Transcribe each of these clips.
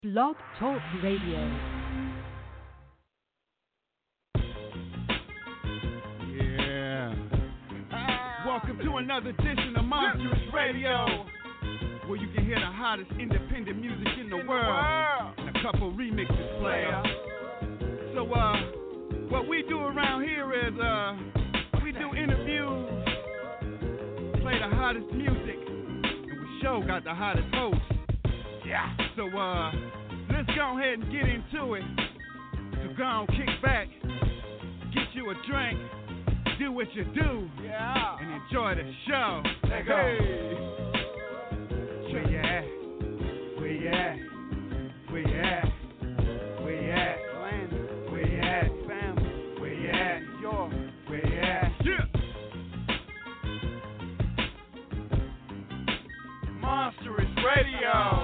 Blog Talk Radio. Yeah. Welcome to another edition of Monstrous Radio, where you can hear the hottest independent music in the world and a couple remixes player. So, what we do around here is, we do interviews, play the hottest music, and we sure got the hottest host. Yeah. So, let's go ahead and get into it. So go on, kick back, get you a drink, do what you do, and enjoy the show. Let's go. Where you at? Where you at? Where you at? Where you at? Where you at? Family. Where you at? Where you at? Yeah. Monstrous Radio.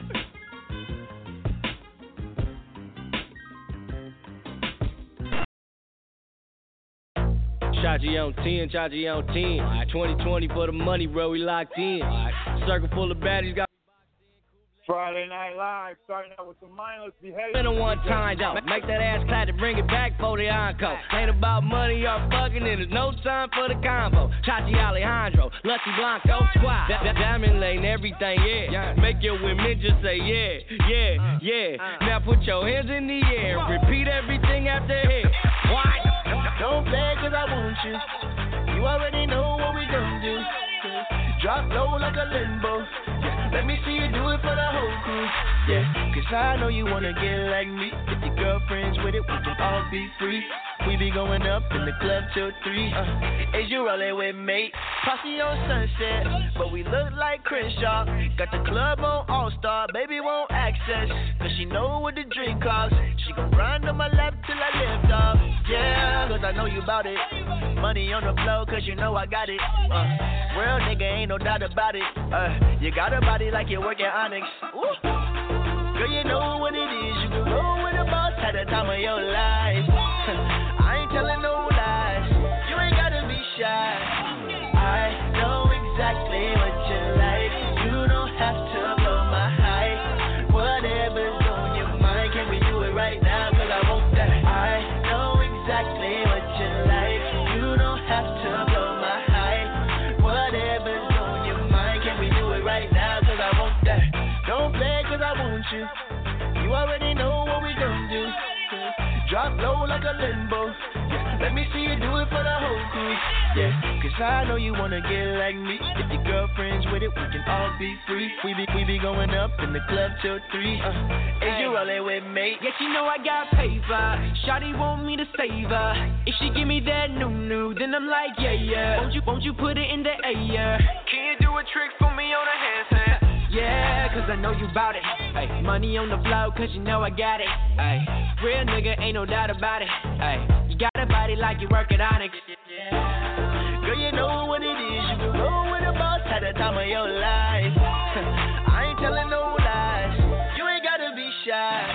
Chachi on 10, Chachi on 10. 2020 for the money, bro, we locked in. Circle full of baddies, got Friday Night Live, starting out with some mindless behavior. been a one time job. Make that ass clap to bring it back for the encore. Ain't about money or fucking, and there's no time for the combo. Chachi Alejandro, Lucky Blanco, squad. Diamond lane, everything, yeah. Make your women just say, yeah, yeah, yeah. Now put your hands in the air and repeat everything after here. What? Don't play cause I want you. You already know what we gon' do. Drop low like a limbo. Let me see you do it for the whole crew. Yeah, cause I know you wanna get like me. If your girlfriend's with it, we can all be free. We be going up in the club till 3. Is you rollin' with me? Posse on Sunset, but we look like Crenshaw. Got the club on All-Star, baby won't access. Cause she know what the drink costs. She gon' grind on my lap till I lift off. Yeah, cause I know you bout it. Money on the floor cause you know I got it. Real nigga ain't no doubt about it. You got a body like you're working Onyx. Ooh. Girl, you know what it is. You can roll with a boss at the time of your life. I ain't telling no lies. You ain't gotta be shy. I know exactly what you like. You don't have to blow my high. Whatever's on your mind, can we do it right now? Cause I want that. I know exactly what you like. You don't have to blow my high. Whatever's on your mind, can we do it right now? Cause I want that. Don't play cause I want you. You already know what we gon' do. Drop low like a limbo. Let me see you do it for the whole crew. Yeah, cause I know you wanna get like me. If your girlfriend's with it, we can all be free. We be going up in the club till 3. Is you rollin' with me? Yeah, she know I got paper. Shawty want me to save her. If she give me that new, then I'm like, yeah. Won't you put it in the air? Can you do a trick for me on a handstand? Yeah, cause I know you bout it. Ay, money on the floor, cause you know I got it. Ay, real nigga, ain't no doubt about it. Ay, you got a body like you work at Onyx. Girl, you know what it is. You can roll with a boss at the time of your life. I ain't telling no lies. You ain't gotta be shy.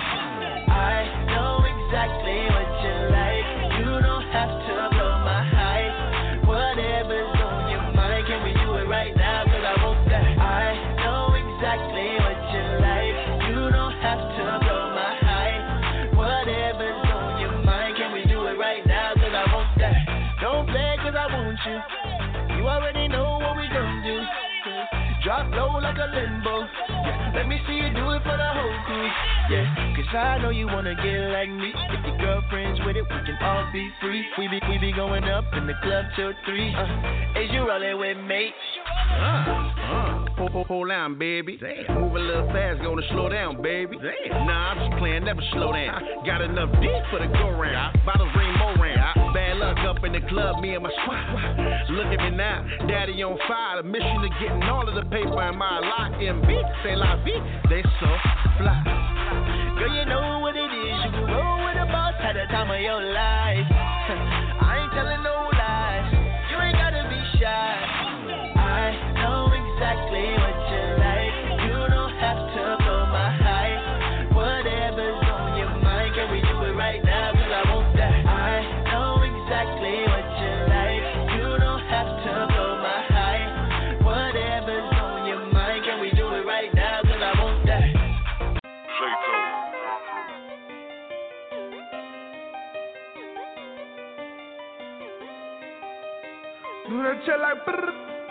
I know exactly what you like. You don't have to blow my high. Whatever's on your mind, can we do it right now? Cause I want that. I know exactly what you like. You don't have to blow my high. Whatever's on your mind, can we do it right now? Cause I want that. Don't play cause I want you. You already know what we gon' do. Drop low like a limbo. Let me see you do it for the whole crew. Yeah, cause I know you wanna get like me. If your girlfriend's with it, we can all be free. We be going up in the club till 3. Is you rollin' with me? Hold on, baby. Damn. Move a little fast, gonna slow down, baby. Damn. Nah, I'm just playing, never slow down. Got enough deep for the go round. Bottles ring more round. Bad luck up in the club, me and my squad. Look at me now, daddy on fire. The mission of getting all of the paper in my lot. MB, say la vie, they so fly. Girl, you know what it is. You can roll with a boss at the time of your life. I ain't telling no lies. You ain't gotta be shy. I know exactly what you like. You don't have to blow my high. Whatever's on your mind, can we do it right now? Cause I want that. I know exactly what you like. You don't have to blow my high. Whatever's on your mind, can we do it right now? Cause I want that. Say Do that shit like brrr.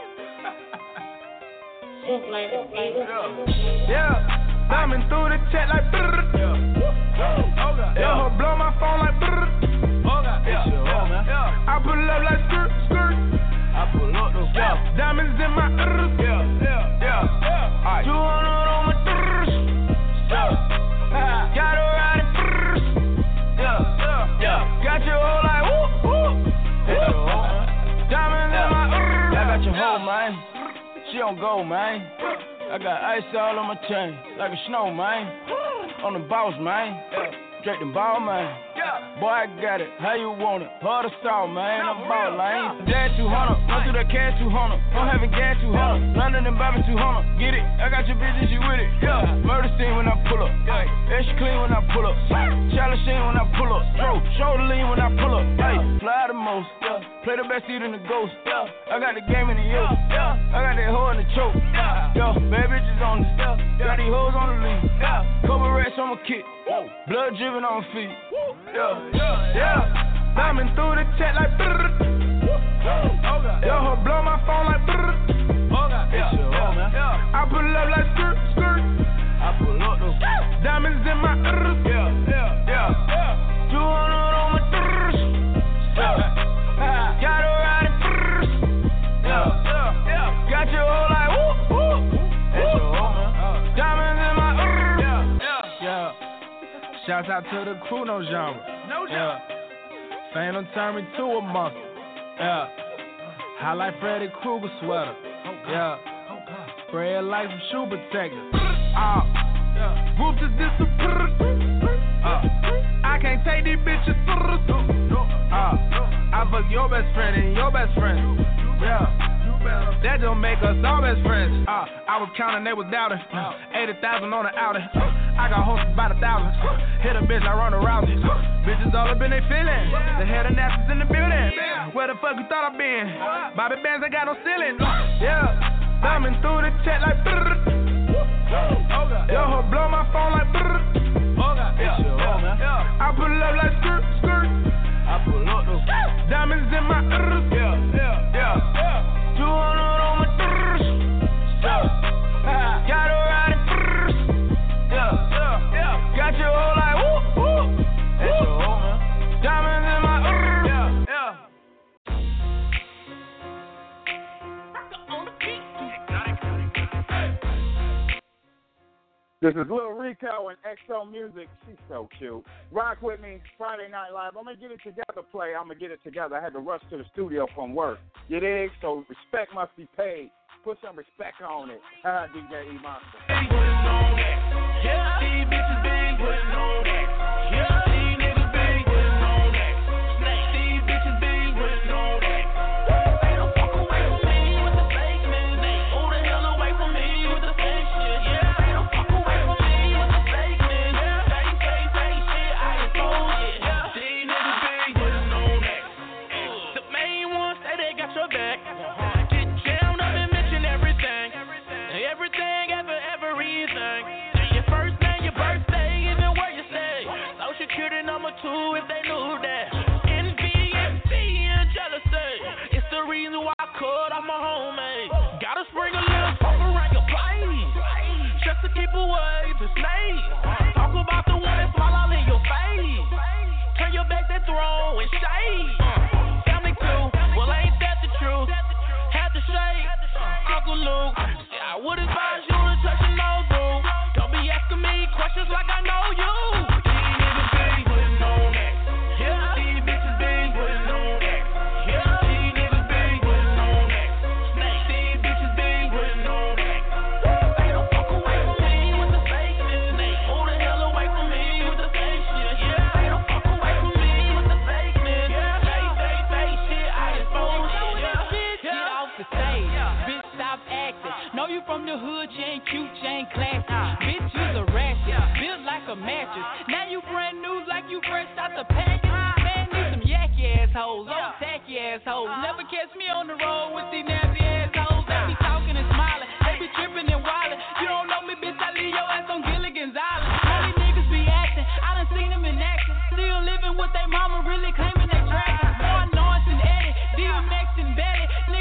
Yeah, diamond through the chat like brrr. Yeah, her blow my phone like brrr. I pull up like skirt, skirt. I pull up those diamonds in my ears. Yeah. 200 on my ears. Got her out of ears. Yeah. Got your hoe like whoop, whoop. Diamonds in my ears. I got your hoe, man. She on go, man. I got ice all on my chain, like a snow, man. On the boss, man. Drake the ball, man. Boy, I got it. How you want it? Hard to stall, man. I'm ball lane. Dad 200, run through that cash 200. I'm having gas 200. London and Bobby 200. Get it? I got your bitch and she with it. Yeah. Murder scene when I pull up. Extra clean when I pull up. Challenge scene when I pull up. Shoulder lean when I pull up. Hey, fly the most. Play the best seat in the ghost. I got the game in the yoke. I got that hoe in the choke. Yo, bad bitches on this. Got these hoes on the lead. Couple rats on my kick. Blood dripping on my feet. Yeah. Diamond through the chat like brrr. Yo, her blow my phone like brrr. I pull up like skirt, skirt. I pull up those diamonds in my ears. Yeah. 200 on my ears. Got her out of ears. Got your hoe like whoop, whoop. Diamonds in my ears. Yeah. Shouts out to the crew, no genre. Yeah. Phantom turned me to a monster. Yeah. High like Freddy Krueger sweater. Yeah. Spray it like some shoe protector. Roots is disappeared. I can't take these bitches. I fuck your best friend and your best friend. Yeah. That don't make us all best friends. I was counting, they was doubting. 80,000 on the outing. I got hosted about 1,000. Hit a bitch, I run around it. Bitches all up in they feelings. The head of Nasa's in the building. Where the fuck you thought I been? Bobby Bands ain't got no ceiling. Yeah, diamond through the chat like brrr. Yo, her blow my phone like brrr. I pull up like skirt, skirt. I pull up those diamonds in my ears. Yeah. 200 on my ears. Got her out of ears. Got your hoe like whoop, whoop. Diamonds in my ears. This is Lil Rico and XO Music. She's so cute. Rock with me, Friday Night Live. I'm going to get it together, play. I'm going to get it together. I had to rush to the studio from work. You dig? So respect must be paid. Put some respect on it. DJ E-Monster. Yeah, these bitches big, putting on that. Yeah, these niggas big, putting on that. These bitches big, putting on that. They don't fuck away from me with the fake man. Move the hell away from me with the fake shit. Yeah, they don't fuck away from me with the fake man. Fake shit, I expose it. Yeah, these niggas big, putting on that. The main ones say they got your back. Get jammed up and mention everything. Everything, everything. Your first name, your birthday, even where you stay. Social security number 2 if they knew that. Envy and jealousy. It's the reason why I cut off my homemade. Gotta spring a little smoke around your place. Just to keep away the snake. Talk about the one that smile all in your face. Turn your back, that throw and shade. Family too, well ain't that the truth? Had to shake, Uncle Luke. I would advise you to touch your nose, boo. Don't be asking me questions like I know you. These niggas big, putting on that. Yeah, these bitches big, putting on that. Yeah, these niggas big, putting on that. These bitches big, putting on that. They don't fuck away from me with the fake shit. Move the hell away from me with the fake shit. Yeah, they don't fuck away from me with the fake shit. Yeah, fake shit, I expose it. Get off the stage, bitch, stop acting. Know you from the hood, you ain't cute, you ain't classy. Bitch, you's a ratchet, built like a mattress. Now you brand new like you fresh out the package. Man, need some yacky assholes, old tacky assholes. Never catch me on the road with these nasty assholes. They be talking and smiling, they be tripping and wildin'. You don't know me, bitch, I leave your ass on Gilligan's Island. All these niggas be acting, I done seen them in action. Still living with they mama, really claiming they trash. More noise than Eddie, DMX and Betty.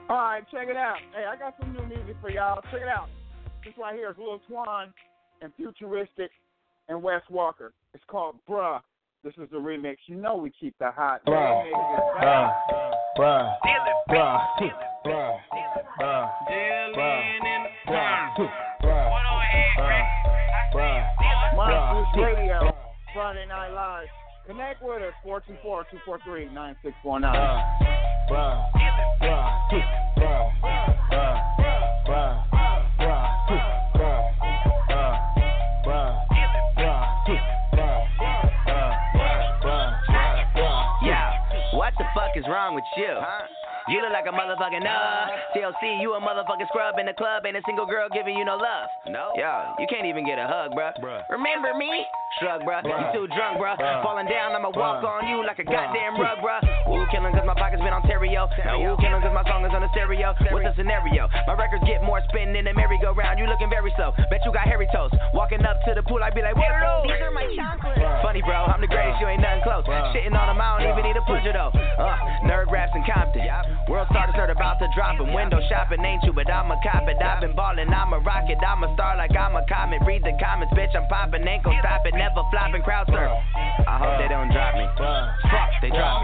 All right, check it out. Hey, I got some new music for y'all. Check it out. This right here is Lil Twan and Futuristic and Wes Walker. It's called Bruh. This is the remix. You know we keep the hot. Bruh. Monsters Radio, Friday Night Live. Connect with us, 424-243-9649. What the fuck is wrong with you? You look like a motherfucking TLC, you a motherfucking scrub in the club. Ain't a single girl giving you no love. No. Yo, you can't even get a hug, bruh. Remember me? Shrug, bruh. You too drunk, bruh. Falling down, I'ma walk on you like a goddamn rug, bruh. Ooh, killing cause my pocket's been on Ontario. Now, ooh, killing cause my song is on the stereo. What's the scenario? My records get more spin than a merry-go-round. You looking very slow. Bet you got hairy toes. Walking up to the pool, I be like, what are those? These are my chocolates. Funny, bro. I'm the greatest. You ain't nothing close. Shitting on them, I don't even need a plunger, though. Nerd raps in Compton. World started nerd about to drop him. Window shopping ain't you, but I'm a cop it. I've been ballin', I'm a rocket. I'm a star like I'm a comet. Read the comments, bitch, I'm poppin'. Ain't gon' stop it, never flopping. Crowd surf. I hope they don't drop me. Fuck, they drop me.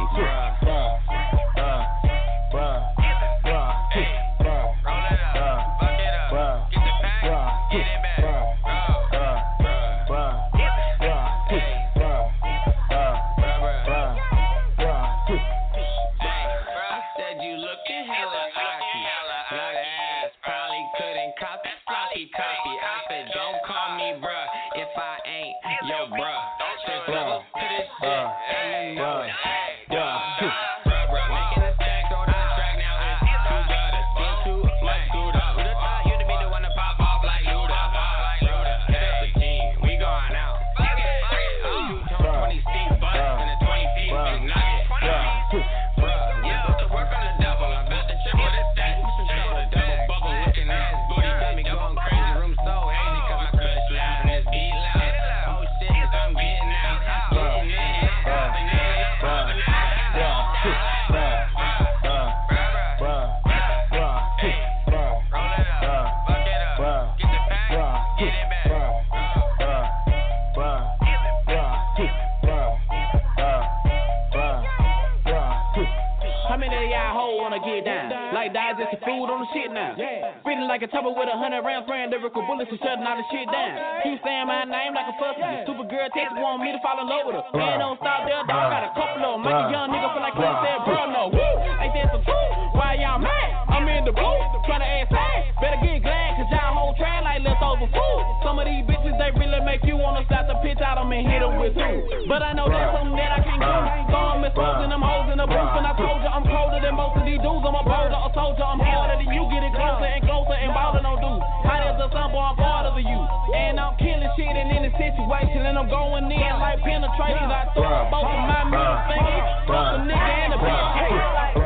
Like a tubber with 100 rounds, spraying lyrical bullets and shutting all the shit down. Keep saying my name like a fussy. Super girl text want me to fall in love with her. Man, don't stop there, dog. Got a couple of them. Make a young nigga feel like Clint said, bro, no. Woo! Ain't that some truth? Why y'all mad? I'm in the booth, trying to ask fast. Better get glad, cause y'all whole train like leftover food. Some of these bitches, they really make you wanna stop the pitch out them and hit them with two. But I know that's something that I can't do. So I'm exposing them hoes in the booth. And I told you I'm colder than most of these dudes. I'm a boulder, a soldier. I'm harder than you. Get it closer and closer. And ballin' on dudes. Hot as a sun, boy, I'm part of you. And I'm killing shit in any situation. And I'm going in like penetration. I throw both of my middle fingers. Fuck a nigga and a bitch case.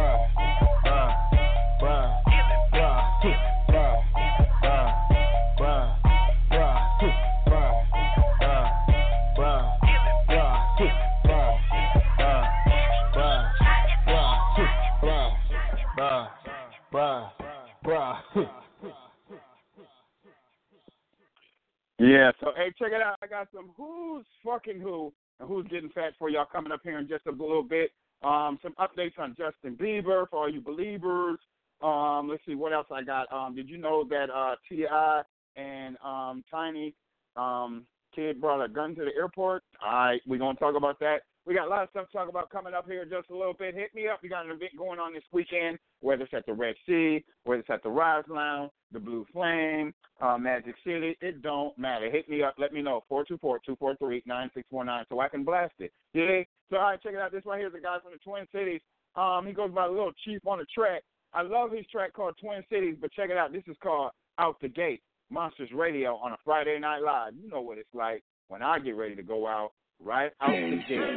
Yeah, so hey, check it out. I got some Who's Fucking Who and Who's Getting Fat for y'all coming up here in just a little bit. Some updates on Justin Bieber for all you believers. Let's see what else I got. Did you know that T.I. and Tiny kid brought a gun to the airport? All right, we're going to talk about that. We got a lot of stuff to talk about coming up here just a little bit. Hit me up. We got an event going on this weekend, whether it's at the Red Sea, whether it's at the Rise Lounge, the Blue Flame, Magic City. It don't matter. Hit me up. Let me know. 424-243-9649 so I can blast it. Yeah? So, all right, check it out. This right here is a guy from the Twin Cities. He goes by Little Chief on the track. I love his track called Twin Cities, but check it out. This is called Out the Gate, Monsters Radio on a Friday Night Live. You know what it's like when I get ready to go out, right out the gate.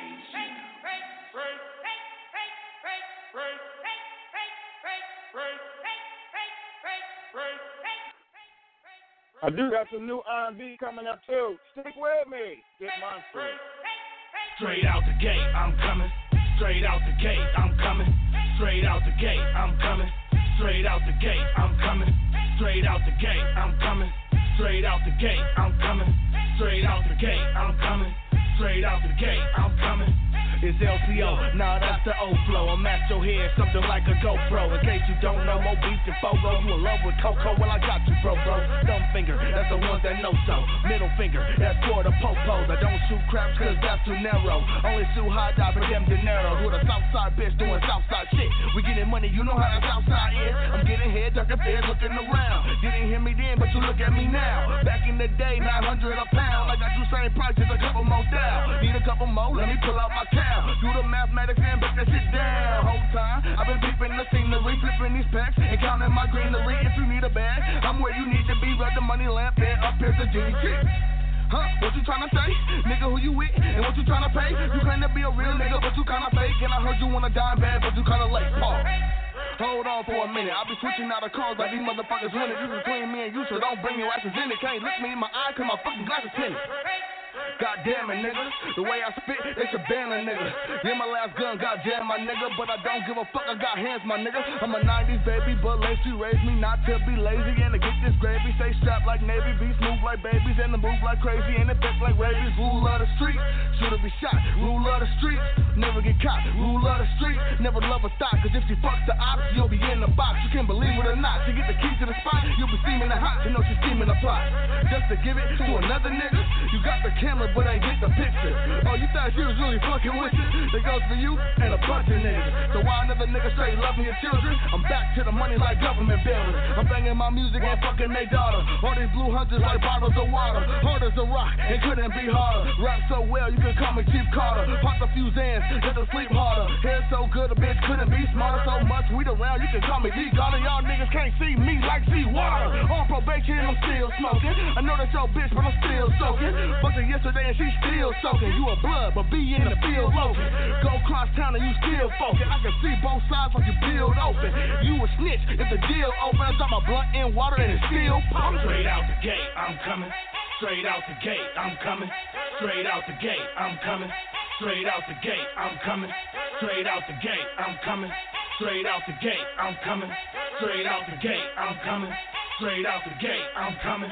I do got some new R&B coming up, too. Stick with me. Get Monsters. Straight out the gate, I'm coming. Straight out the gate, I'm coming. Straight out the gate, I'm coming. Straight out the gate, I'm coming. Straight out the gate, I'm coming. Straight out the gate, I'm coming. Straight out the gate, I'm coming. Straight out the gate, I'm coming. It's LCO, nah, that's the old flow. I'm at your head, something like a GoPro. In case you don't know, more beats than Fogo. You in love with Coco? Well, I got you, bro. Thumb finger, that's the ones that know so. Middle finger, that's for the popos. I don't shoot craps cause that's too narrow. Only shoot hot dog for them dinero. Who the Southside bitch doing Southside shit. We getting money, you know how the Southside is. I'm getting head, ducking feds, looking around. Didn't hear me then, but you look at me now. Back in the day, 900 a pound. I got you same prices, a couple more down. Need a couple more, let me pull out my cow. Do the mathematics and break that shit down. Whole time, I've been peeping the scenery, flipping these packs and counting my greenery. If you need a bag, I'm where you need to be. Rub the money lamp and up here's the genie chick. Huh? What you tryna say? Nigga, who you with? And what you tryna pay? You claim to be a real nigga, but you kinda fake. And I heard you wanna dime bad, but you kinda late. Pause. Hold on for a minute. I'll be switching out of cars like these motherfuckers winning. You between me and you, so don't bring your asses in it. Can't look me in my eye cause my fucking glasses tinted. God damn it, nigga. The way I spit, they should ban a nigga. Yeah, my last gun, goddamn my nigga. But I don't give a fuck, I got hands, my nigga. I'm a 90s baby, but Lacey raised me not to be lazy. And to get this gravy, stay strapped like Navy beats, move like babies, and to move like crazy. And affect like rabies, rule of the street. Should've be shot, rule of the street. Never get caught, rule of the street. Never love a thought, cause if she fucks the ops, you'll be in the box. You can believe it or not, to get the key to the spot, you'll be steaming the hot. You know she's steaming the plot. Just to give it to another nigga, you got the camera, but ain't get the picture. Oh, you thought she was really fucking with you? That goes for you and a bunch of niggas. So while another nigga straight loving your children, I'm back to the money like government buildings. I'm banging my music and fucking they daughter. All these blue hunters like bottles of water. Hard as a rock, it couldn't be harder. Rap so well, you can call me Chief Carter. Pop a few Zans, get to sleep harder. Hair so good, a bitch couldn't be smarter. So much weed around, you can call me D. Gotta y'all niggas can't see me like seawater. On probation, I'm still smoking. I know that's your bitch, but I'm still soaking. Fucked her yesterday and she still soaking. You a blood, but be in the field loafing. Go cross town and you still focused. I can see both sides like you build open. You a snitch if the deal open. I drop my blunt in water and it's still pumping. Straight out the gate, I'm coming. Straight out the gate, I'm coming. Straight out the gate, I'm coming. Straight out the gate, I'm coming. Straight out the gate, I'm coming. Straight out the gate, I'm coming. Straight out the gate, I'm coming. Straight out the gate, I'm coming.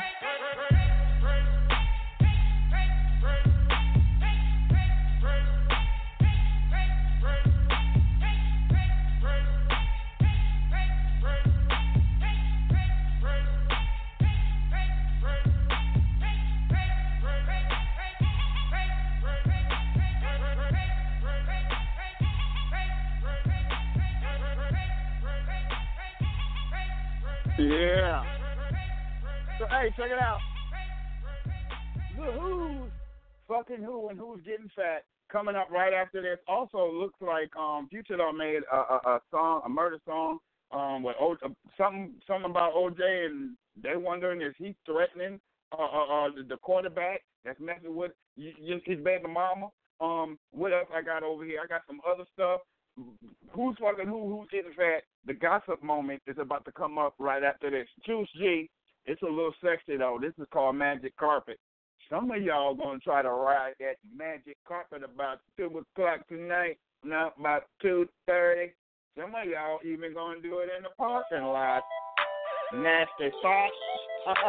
Yeah. So, hey, check it out. The Who's fucking who and who's getting fat coming up right after this. Also looks like Future done made a song, a murder song, with something about OJ, and they wondering is he threatening the quarterback that's messing with his baby mama. What else I got over here? I got some other stuff. Who's fucking who's getting fat? The gossip moment is about to come up right after this. Juice G, it's a little sexy though. This is called Magic Carpet. Some of y'all gonna try to ride that magic carpet about 2 o'clock tonight. No, about 2:30. Some of y'all even gonna do it in the parking lot. Nasty thoughts.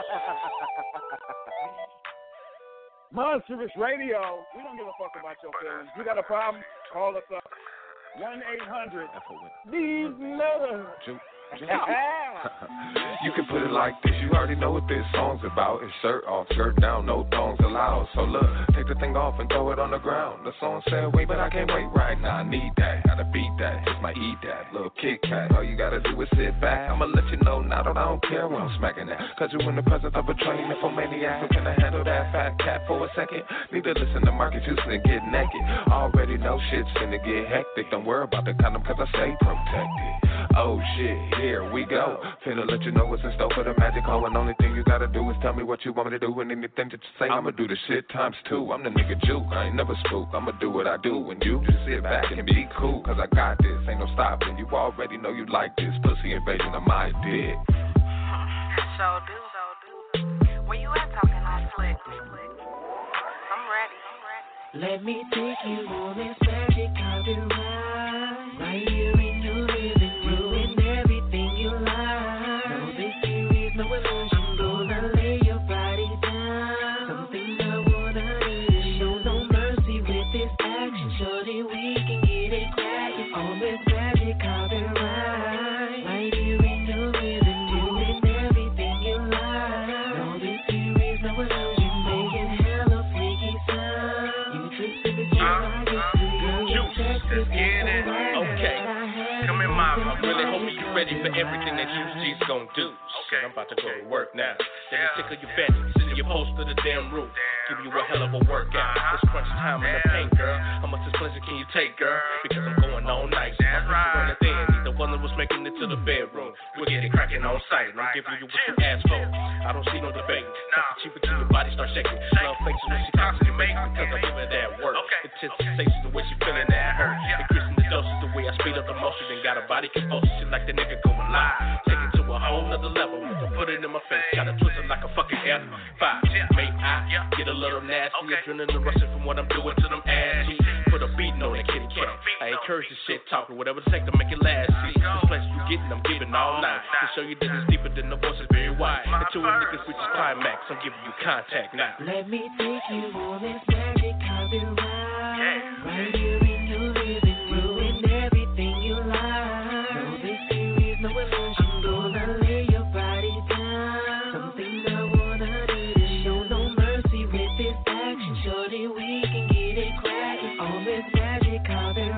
Monstrous Radio. We don't give a fuck about your feelings. You got a problem? Call us up. 1-800-THESE-LOVE. You can put it like this, you already know what this song's about. It's shirt off, shirt down, no thongs allowed. So look, take the thing off and throw it on the ground. The song said wait, but I can't wait right now. I need that, gotta beat that, just might eat that. Little Kit Kat, all you gotta do is sit back. I'ma let you know now that I don't care when I'm smacking that. Cause you in the presence of a trained nymphomaniac. So can I handle that fat cat for a second? Need to listen to Marcus Houston and get naked. Already know shit's finna get hectic. Don't worry about the condom cause I stay protected. Oh shit, here we go. Finna let you know what's in store for the magic hole. And only thing you gotta do is tell me what you want me to do. And anything that you say, I'ma do the shit times 2. I'm the nigga juke, I ain't never spook. I'ma do what I do. And you just sit back and be cool. Cause I got this, ain't no stopping. You already know you like this pussy invasion of my dick. So do. Where you at talking all slick? I'm ready. Let me take you on this magic carpet ride. Right here in your living room and everything you like. shorty, we can get it crackin'. On this magic carpet ride, right here in your living room, and everything you like. No, this series, no illusion, making hella freaky sound. You tricks in the gym, I get free. Girl, Juice, let's get it. Okay, come in, mama. I'm really hoping you're ready for everything that Juice G's gonna do. Okay, I'm about to go to work now. Let me tickle your fancy, sit in your post to the damn roof. Give you a hell of a workout. It's crunch time in the paint, girl. How much pleasure can you take, girl? Because I'm going all night. My friends are running thin. Neither one of us making it to the bedroom. We're getting cracking on sight. I'm giving you what you asked for. I don't see no debate. Talking cheaper till your body starts shaking. Love fakes when she constantly makes because I give her that work. Intense sensations, the way she feeling that hurt. Increasing the doses, the way I speed up the motion. Then got a body composed. She like the nigga going live. Take it to a whole nother level. Put it in my face. Gotta twist it like a fucking F5. May I get a little nasty? Adrenaline rushing from what I'm doing to them ass cheeks. Put a beating on that kitty cat. I encourage this shit talk or whatever it take to make it last. See, this place you getting, I'm giving all night. To show you that it's deeper than the voice is very wide. Until a niggas reach its climax, I'm giving you contact now. Let me take you on this magic carpet ride. Right here in your living room and everything you like. No, this series, no illusion. I'm gonna lay your body down. Something I wanna do to show no mercy with this action. Shorty, we can get it crackin' on this magic carpet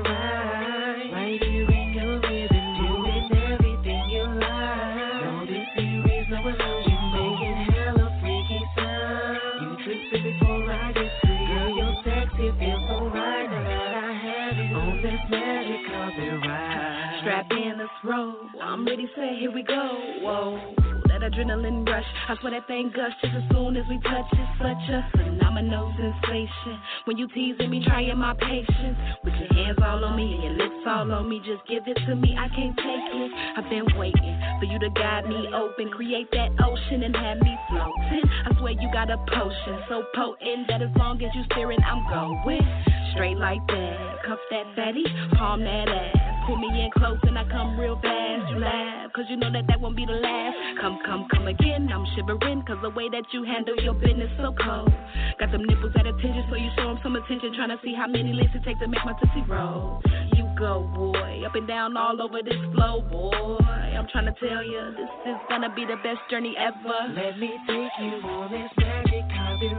ride. Right here in your living room and everything you like. No, this series, no illusion. Making hella freaky sound. You trippin' before I get free. Girl, you're sexy, feel so right. Now that I have you on this magic carpet ride. Strap in, let's roll. I'm ready, say, here we go. Whoa. That adrenaline rush, I swear that thing gush just as soon as we touch. It's such a phenomenal sensation. When you teasing me, trying my patience. With your hands all on me and your lips all on me, just give it to me, I can't take it. I've been waiting for you to guide me open, create that ocean and have me floating. I swear you got a potion so potent that as long as you steering, I'm going straight like that. Cuff that fatty, palm that ass. Pull me in close and I come real fast. You laugh, cause you know that won't be the last. Come again, I'm shivering, cause the way that you handle your business so cold. Got them nipples at attention, so you show them some attention. Trying to see how many licks it takes to make my tootsie roll. You go, boy, up and down all over this flow, boy. I'm trying to tell you, this is gonna be the best journey ever. Let me take you on this magic carpet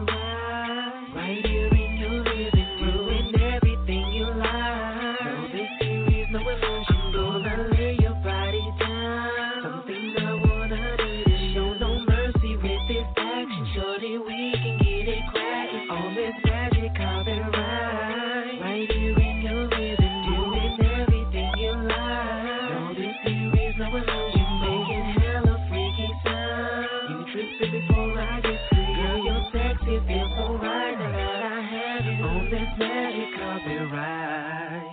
ride. Right here in your living room and everything you like. No, this series, no illusion. I'm gonna lay your body down. Something I wanna do to show no mercy with this action. Shorty, we can get it crackin' on this magic carpet ride. Right here in your living room and everything you like. No, this series, no illusion. Making hella freaky sound. You trippin' before I get free. Girl, you're sexy, feel so right. Now that I have you on this magic carpet ride.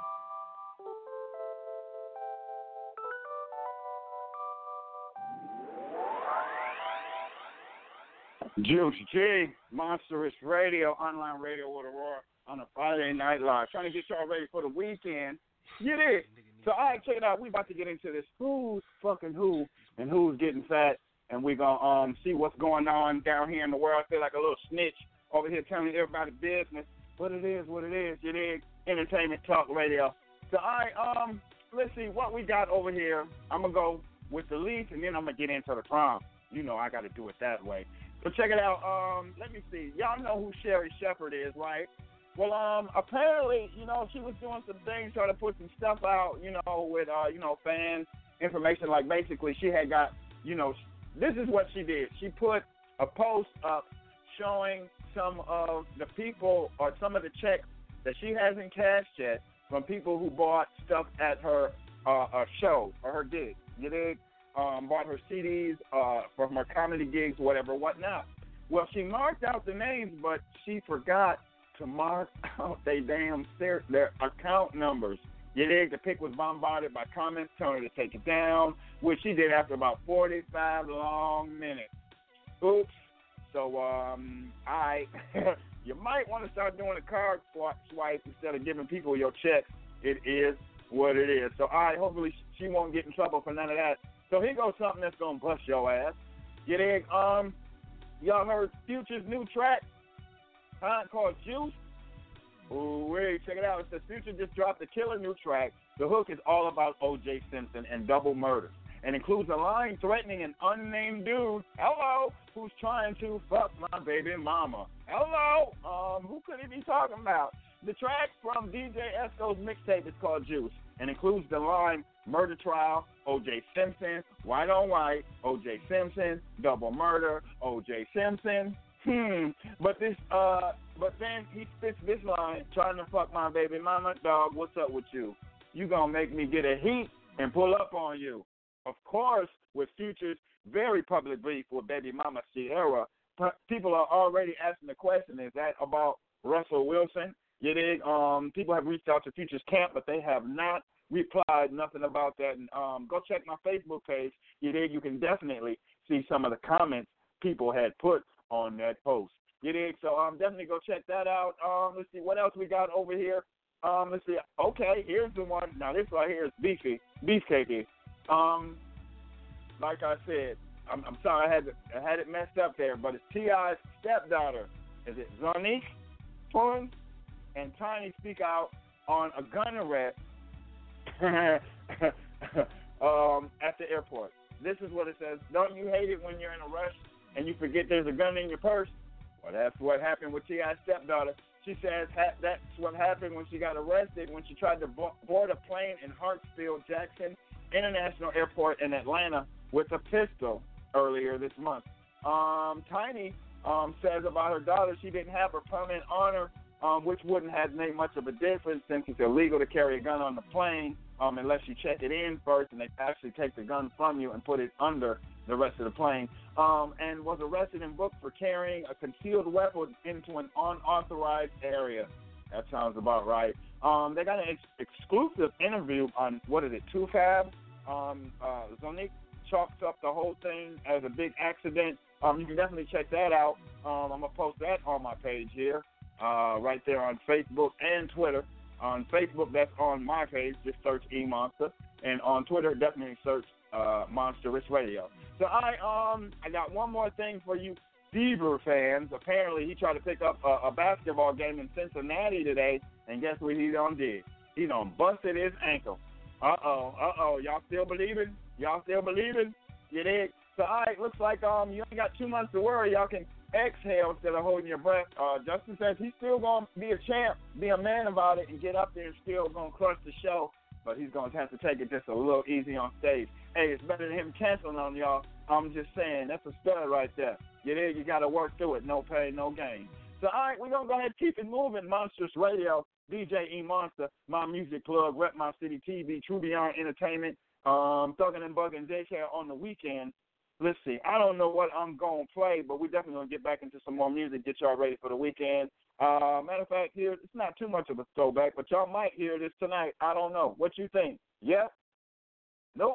Juice G, Monstrous Radio, online radio with Aurora on a Friday Night Live. Trying to get y'all ready for the weekend. You did. So, all right, check it out. We about to get into this who's fucking who and who's getting fat. And we're going to see what's going on down here in the world. I feel like a little snitch over here telling everybody business. But it is what it is. You dig? Entertainment Talk Radio. So, all right, let's see what we got over here. I'm going to go with the least, and then I'm going to get into the crime. You know I got to do it that way. So check it out. Let me see. Y'all know who Sherry Shepherd is, right? Well, apparently, you know, she was doing some things, trying to put some stuff out, you know, with, you know, fan information. Like, basically, she had got, you know, this is what she did. She put a post up showing some of the people or some of the checks that she hasn't cashed yet from people who bought stuff at her show or her gig. You dig? Bought her CDs from her comedy gigs, whatever, whatnot. Well, she marked out the names, but she forgot to mark out their account numbers. You dig? The pic was bombarded by comments telling her to take it down, which she did after about 45 long minutes. Oops. So, you might want to start doing a card swipe instead of giving people your checks. It is what it is. So, hopefully she won't get in trouble for none of that. So here goes something that's going to bust your ass. You dig? Y'all heard Future's new track, called Juice? Ooh, wait, check it out. It says Future just dropped a killer new track. The hook is all about O.J. Simpson and double murder, and includes a line threatening an unnamed dude, hello, who's trying to fuck my baby mama. Hello, who could he be talking about? The track from DJ Esco's mixtape is called Juice and includes the line murder trial, O.J. Simpson, white on white, O.J. Simpson, double murder, O.J. Simpson. But then he spits this line, trying to fuck my baby mama, dog, what's up with you? You gonna make me get a heat and pull up on you. Of course, with Future's very public beef with baby mama Sierra, people are already asking the question, is that about Russell Wilson? You dig? People have reached out to Future's camp, but they have not replied nothing about that. And go check my Facebook page. You dig? You can definitely see some of the comments people had put on that post. You dig? So definitely go check that out. Let's see what else we got over here. Let's see. Okay, here's the one. Now this right here is beefcakey. Like I said, I'm sorry I had it messed up there, but it's T.I.'s stepdaughter. Is it Zonique Pun and Tiny speak out on a gun arrest at the airport. This is what it says. Don't you hate it when you're in a rush and you forget there's a gun in your purse? Well, that's what happened with T.I.'s stepdaughter. She says that's what happened when she got arrested when she tried to board a plane in Hartsfield-Jackson International Airport in Atlanta with a pistol earlier this month. Tiny says about her daughter she didn't have her permanent honor, which wouldn't have made much of a difference since it's illegal to carry a gun on the plane unless you check it in first and they actually take the gun from you and put it under the rest of the plane, and was arrested and booked for carrying a concealed weapon into an unauthorized area. That sounds about right. They got an exclusive interview on, what is it, 2Fab? Zonique chalks up the whole thing as a big accident. You can definitely check that out. I'm going to post that on my page here, right there on Facebook and Twitter. On Facebook, that's on my page. Just search E-Monster. And on Twitter, definitely search Monsterous Radio. So I got one more thing for you Beaver fans. Apparently, he tried to pick up a basketball game in Cincinnati today, and guess what he done did? He done busted his ankle. Uh-oh. Y'all still believing? You dig? So, all right, looks like you only got 2 months to worry. Y'all can exhale instead of holding your breath. Justin says he's still going to be a champ, be a man about it, and get up there and still going to crush the show. But he's going to have to take it just a little easy on stage. Hey, it's better than him canceling on y'all. I'm just saying, that's a stud right there. You there, you got to work through it. No pain, no gain. So, all right, we're going to go ahead and keep it moving. Monstrous Radio, DJ E-Monster, my music plug, Rep My City TV, True Beyond Entertainment, Thuggin' and Buggin' Daycare on the weekend. Let's see. I don't know what I'm going to play, but we're definitely going to get back into some more music, get y'all ready for the weekend. Matter of fact, here, it's not too much of a throwback, but y'all might hear this tonight. I don't know. What you think? Yep? Nope?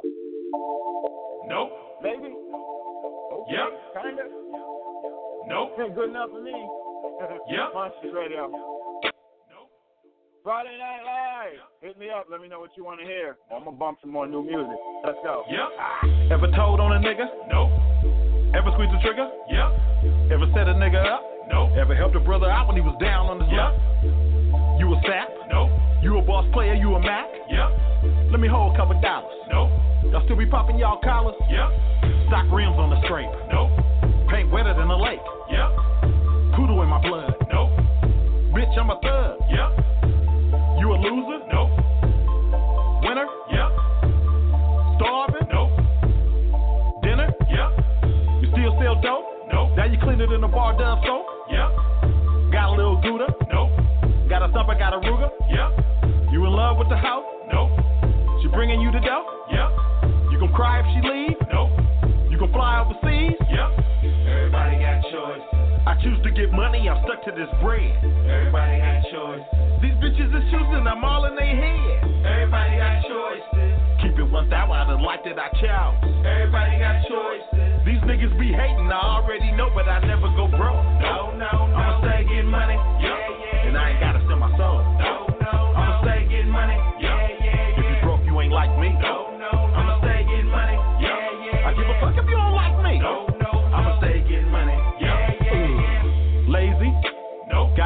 Nope. Maybe? Okay. Yep. Kinda? Nope. Ain't good enough for me. Yep. Monsters Radio. Nope. Friday Night Live. Yep. Hit me up. Let me know what you want to hear. I'm going to bump some more new music. Let's go. Yep. Ever told on a nigga? Nope. Ever squeezed the trigger? Yep. Ever set a nigga up? Nope. Ever helped a brother out when he was down on his luck? You a sap? Nope. You a boss player? You a Mac? Yep. Let me hold a couple dollars. Nope. Y'all still be popping y'all collars? Yep. Stock rims on the scrape. Nope. Paint wetter than a lake. Yep. Poodle in my blood. Nope. Bitch, I'm a thug. Yep. You a loser? Nope. Winner? Yep. Starving? Nope. Dinner? Yep. You still sell dope? Nope. Now you clean it in the bar Dove soap? Yep. Got a little Gouda? Nope. Got a thumper, got a Ruger? Yep. You in love with the house? Nope. She bringing you the dough? Yep. You gon' cry if she leave? Nope. You gon' fly overseas? Yep. Everybody got choices. I choose to get money, I'm stuck to this bread. Everybody got choices. These bitches is choosing, I'm all in their head. Everybody got choices. Keep it 1,000 out of life that I chose. Everybody got choices. These niggas be hating, I already know, but I never go broke. No. I'ma stay getting money. Yeah. And I ain't gotta sell my soul. No. I'ma stay getting money. Yeah. If you broke, you ain't like me. No. I'ma stay getting money. Yeah. I give a fuck if you don't like me. No. I'ma stay getting money. Yeah. Lazy. Nope. Got dick that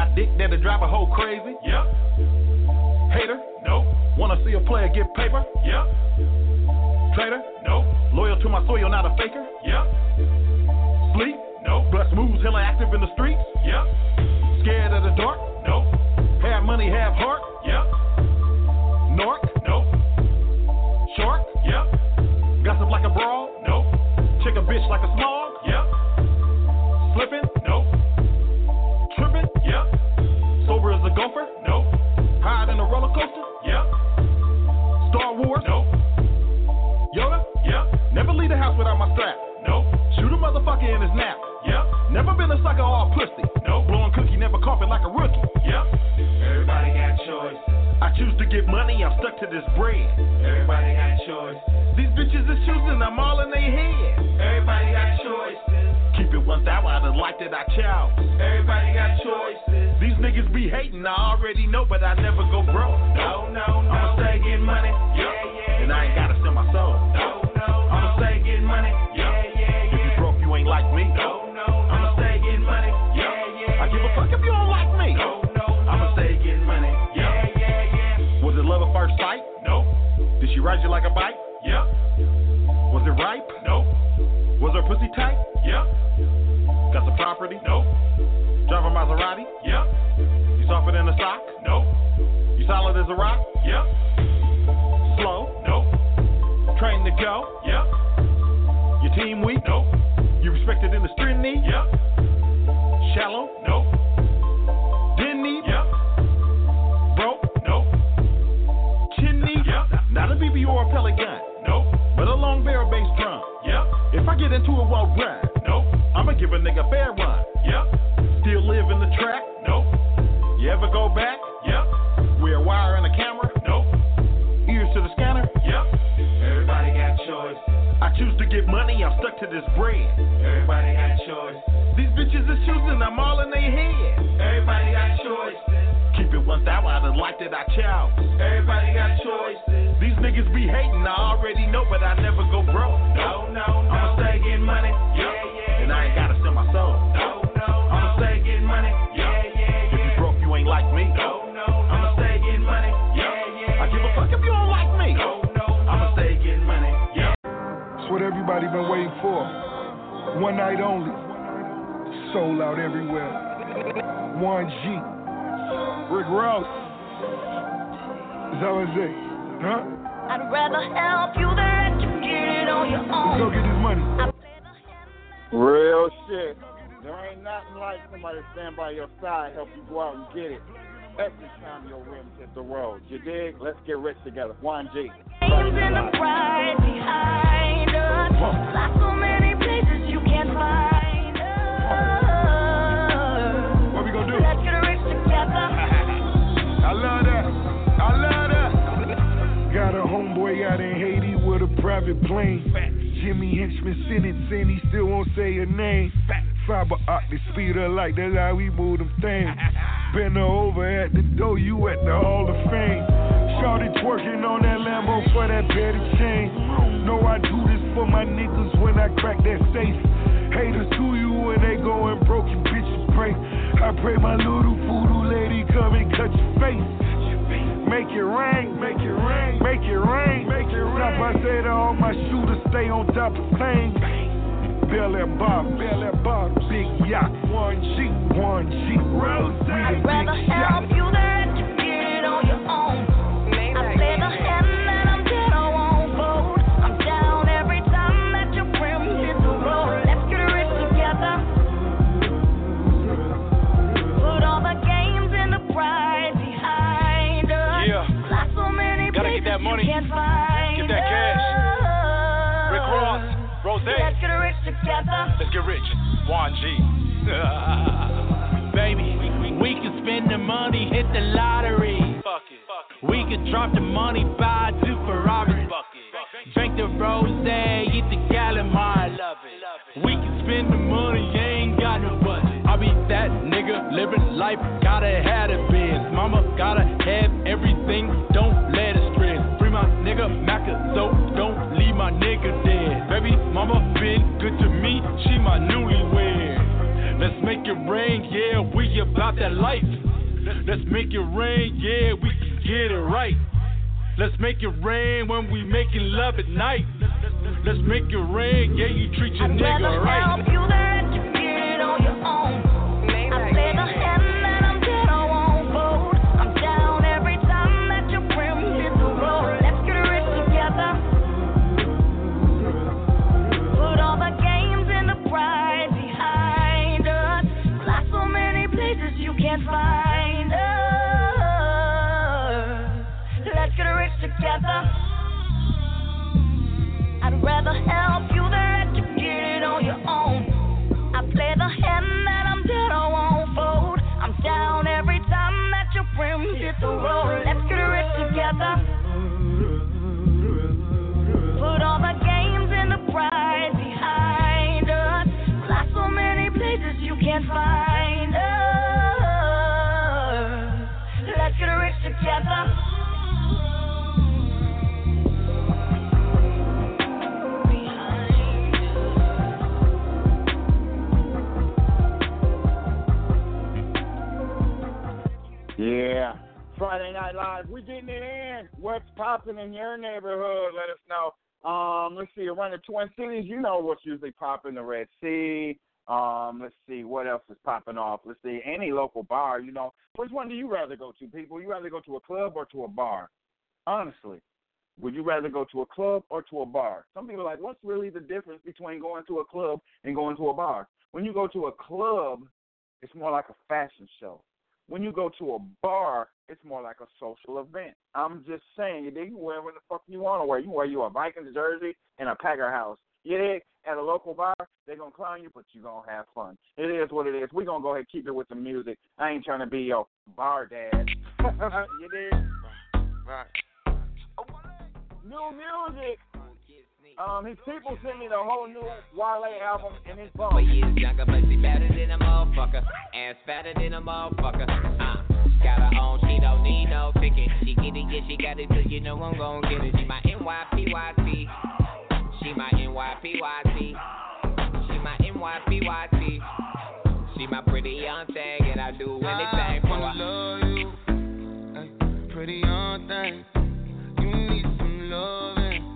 to drive a hoe crazy? Yep. Hater? Nope. Wanna see a player get paper? Yep. Traitor? Nope. Loyal to my soil, not a faker? Yep. Sleep? Nope. Blessed moves, hella active in the streets? Yep. Scared of the dark? Nope. Have money, have heart? Yep. Nork? Nope. Shark? Yep. Gossip like a brawl? Nope. Check a bitch like a smog? Yep. Slipping? Nope. Tripping? Yep. Sober as a gopher? Nope. Hide in a roller coaster? Yep. Star Wars? Nope. Yoda? Yep. Never leave the house without my strap? Nope. Shoot a motherfucker in his nap? Yep. Never been a sucker or a pussy? Nope. Blowing cookie, never coughing like a rookie? Yep. Everybody got choices. I choose to get money, I'm stuck to this bread. Everybody got choices. These bitches is choosing, I'm all in their head. Everybody got choices. Keep it 1,000 out of the life that I chose. Everybody got choices. These niggas be hating, I already know, but I never go broke. No, no, no. I'ma stay getting money. Yeah, yeah. And I ain't gotta sell my soul. No, no, no. I'ma stay getting money. Yeah, yeah. If you broke, you ain't like me. No, no, no. I'ma stay getting money. Yeah, yeah. I give a fuck if you don't like me. No, no, no. I'ma stay getting money. Yeah, yeah, yeah. Was it love at first sight? No. Did she ride you like a bike? Yeah. Was it ripe? No. Was her pussy tight? Yeah. Got the property? No. Drive a Maserati? Yeah. You softer than a sock? No. You solid as a rock? Yeah. Slow? No. Trained to go? Yeah. Your team weak? No. You respected in the street need? Yeah. Shallow? No. Didn't need? Yeah. Broke? No. Chin need? Yeah. Not a BB or a pellet gun? No. But a long barrel bass drum? Yeah. If I get into it, won't run? No. I'ma give a nigga fair run. Yeah. Still live in the track? No. You ever go back? Yeah. Wear a wire and a camera? No. Ears to the scanner? Yeah. Everybody got choices. I choose to get money, I'm stuck to this bread. Everybody got choices. These bitches is choosing, I'm all in their head. Everybody got choices. Keep it 1,000 out of the life that I chose. Everybody got choices. These niggas be hating, I already know, but I never go broke. No, no, no. I'ma stay getting money. Yeah, yeah. And I ain't gotta sell my soul. No, no, no. I'ma stay getting money. Yeah, yeah, yeah. If you broke, you ain't like me. No, no, no. I'ma stay getting money. Yeah, yeah. I give a fuck if you don't like me. No, no, no. I'ma stay getting money. Yeah. It's what everybody been waiting for. One night only. Sold out everywhere. 1G. Rick Ross. Is that what I say? Huh? I'd rather help you than let you get it on your own. Let's go get this money. Real shit. There ain't nothing like somebody stand by your side, help you go out and get it. Every time your rims hit the road. You dig? Let's get rich together. 1G. Names and the pride behind us. Like so many places you can't find us. What we gonna do? Let's get rich together. I love that. I love that. Got a homeboy out in Haiti with a private plane. Jimmy Henchman sitting, saying he still won't say her name. Fiber optic speeder like that's how we move them things. Bend her over at the door, you at the Hall of Fame. Shorty twerking on that Lambo for that petty chain. Know I do this for my niggas when I crack that safe. Haters to you when they going broke, you bitches pray. I pray my little voodoo lady come and cut your face. Make it rain, make it rain, make it rain, make it rain. Stop, I say to all my shooters, stay on top of things. Bel Air Bob, big yacht, 1G, Rose. I'd rather help you than let you get it on your own. I play the hand that I'm dead, I won't fold. I'm down every time that your rim hits the road. Let's get rich together. Put all the games and the pride behind us. Yeah. Like so many Gotta get that money. you can't find Get that cash. Rick Ross, Rose. Let's get rich together. Let's get rich. 1G. Baby, we can spend the money, hit the lottery. Fuck it. We could drop the money, buy 2 Ferraris. Drink the rose, eat the Calamari. We can spend the money, ain't got no budget. I be that nigga living life, gotta have the biz. Mama gotta have everything, don't let it stress. Free my nigga Macca, so don't leave my nigga dead. Baby, mama been good to me, she my newlywed. Let's make it rain, yeah, we about that life. Let's make it rain, yeah, we can get it right. Let's make it rain when we making love at night. Let's make it rain, yeah, you treat your nigga right. I'd rather help you than let you get it on your own. I play the hand that I'm dead, I won't fold. I'm down every time that your friend hits the road. Let's get rich together. Put all the games and the pride behind us. Fly so many places you can't find us. Let's get rich together. I'd rather help you than let you get it on your own. I play the hand that I'm dead, I won't fold. I'm down every time that your friends hit the road. Let's get rich together. Put all the games and the pride behind us. Fly so many places you can't find us. Let's get rich together. Yeah, Friday Night Live, we getting it in. What's popping in your neighborhood? Let us know. Let's see, around the Twin Cities, you know what's usually popping, the Red Sea. Let's see, what else is popping off? Let's see, any local bar, you know. Which one do you rather go to, people? You rather go to a club or to a bar? Honestly, would you rather go to a club or to a bar? Some people are like, what's really the difference between going to a club and going to a bar? When you go to a club, it's more like a fashion show. When you go to a bar, it's more like a social event. I'm just saying, you can wear whatever the fuck you want to wear. You wear a Vikings jersey and a Packer house. You dig? At a local bar, they're going to clown you, but you're going to have fun. It is what it is. We're going to go ahead and keep it with the music. I ain't trying to be your bar dad. You dig? Right. New music. His people sent me the whole new Wale album and his phone. 4 years younger, but she better than a motherfucker. Ass fatter than a motherfucker. Got her own, she don't need no ticket. She get it, yeah, she got it, so you know I'm gon' get it. She my NYPYT. She my NYPYT. She my NYPYT. She my pretty young thing, and I do anything for her. I love you, pretty young thing. You need some loving.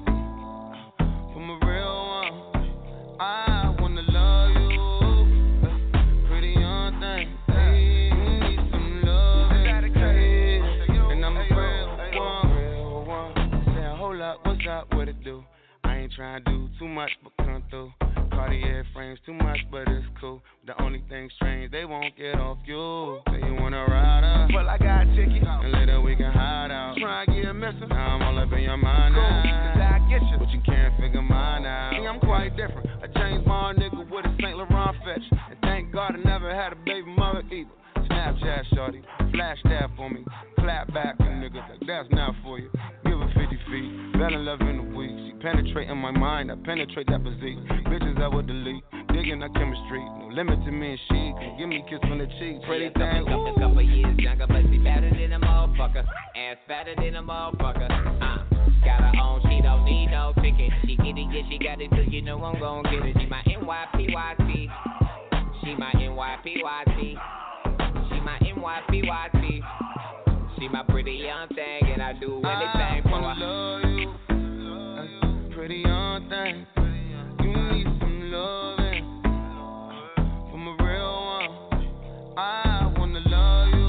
I wanna love you, pretty young thing. Hey, you need some love, hey, and I'm a real one. Say, hold up, what's up, what it do? I ain't tryna do too much, but come through. Cartier frames too much, but it's cool. The only thing strange, they won't get off you. Say you wanna ride up, well I got a ticket, and later we can hide out. Try and get missing, now I'm all up in your mind now. Cause I get you, but you can't figure mine out. See, I'm quite different. A James Bond nigga with a St. Laurent fetch. And thank God I never had a baby mother either. Snapchat shorty, flash that for me. Clap back and niggas like that's not for you. Give her 50 feet, fell in love in a week. She penetrating my mind, I penetrate that physique. Bitches I would delete, digging our chemistry. No limit to me and she, can give me a kiss on the cheek. Pretty thing, a couple years younger, but she better than a motherfucker. Ass fatter than a motherfucker. Got her own, she don't need no ticket. She get it, yeah, she got it, so you know I'm gon' get it. She my NYPYT. She my NYPYT. She my NYPYT. She my pretty young thing, and I do anything for her. I love you, pretty young thing. You need some loving from a real one. I wanna love you,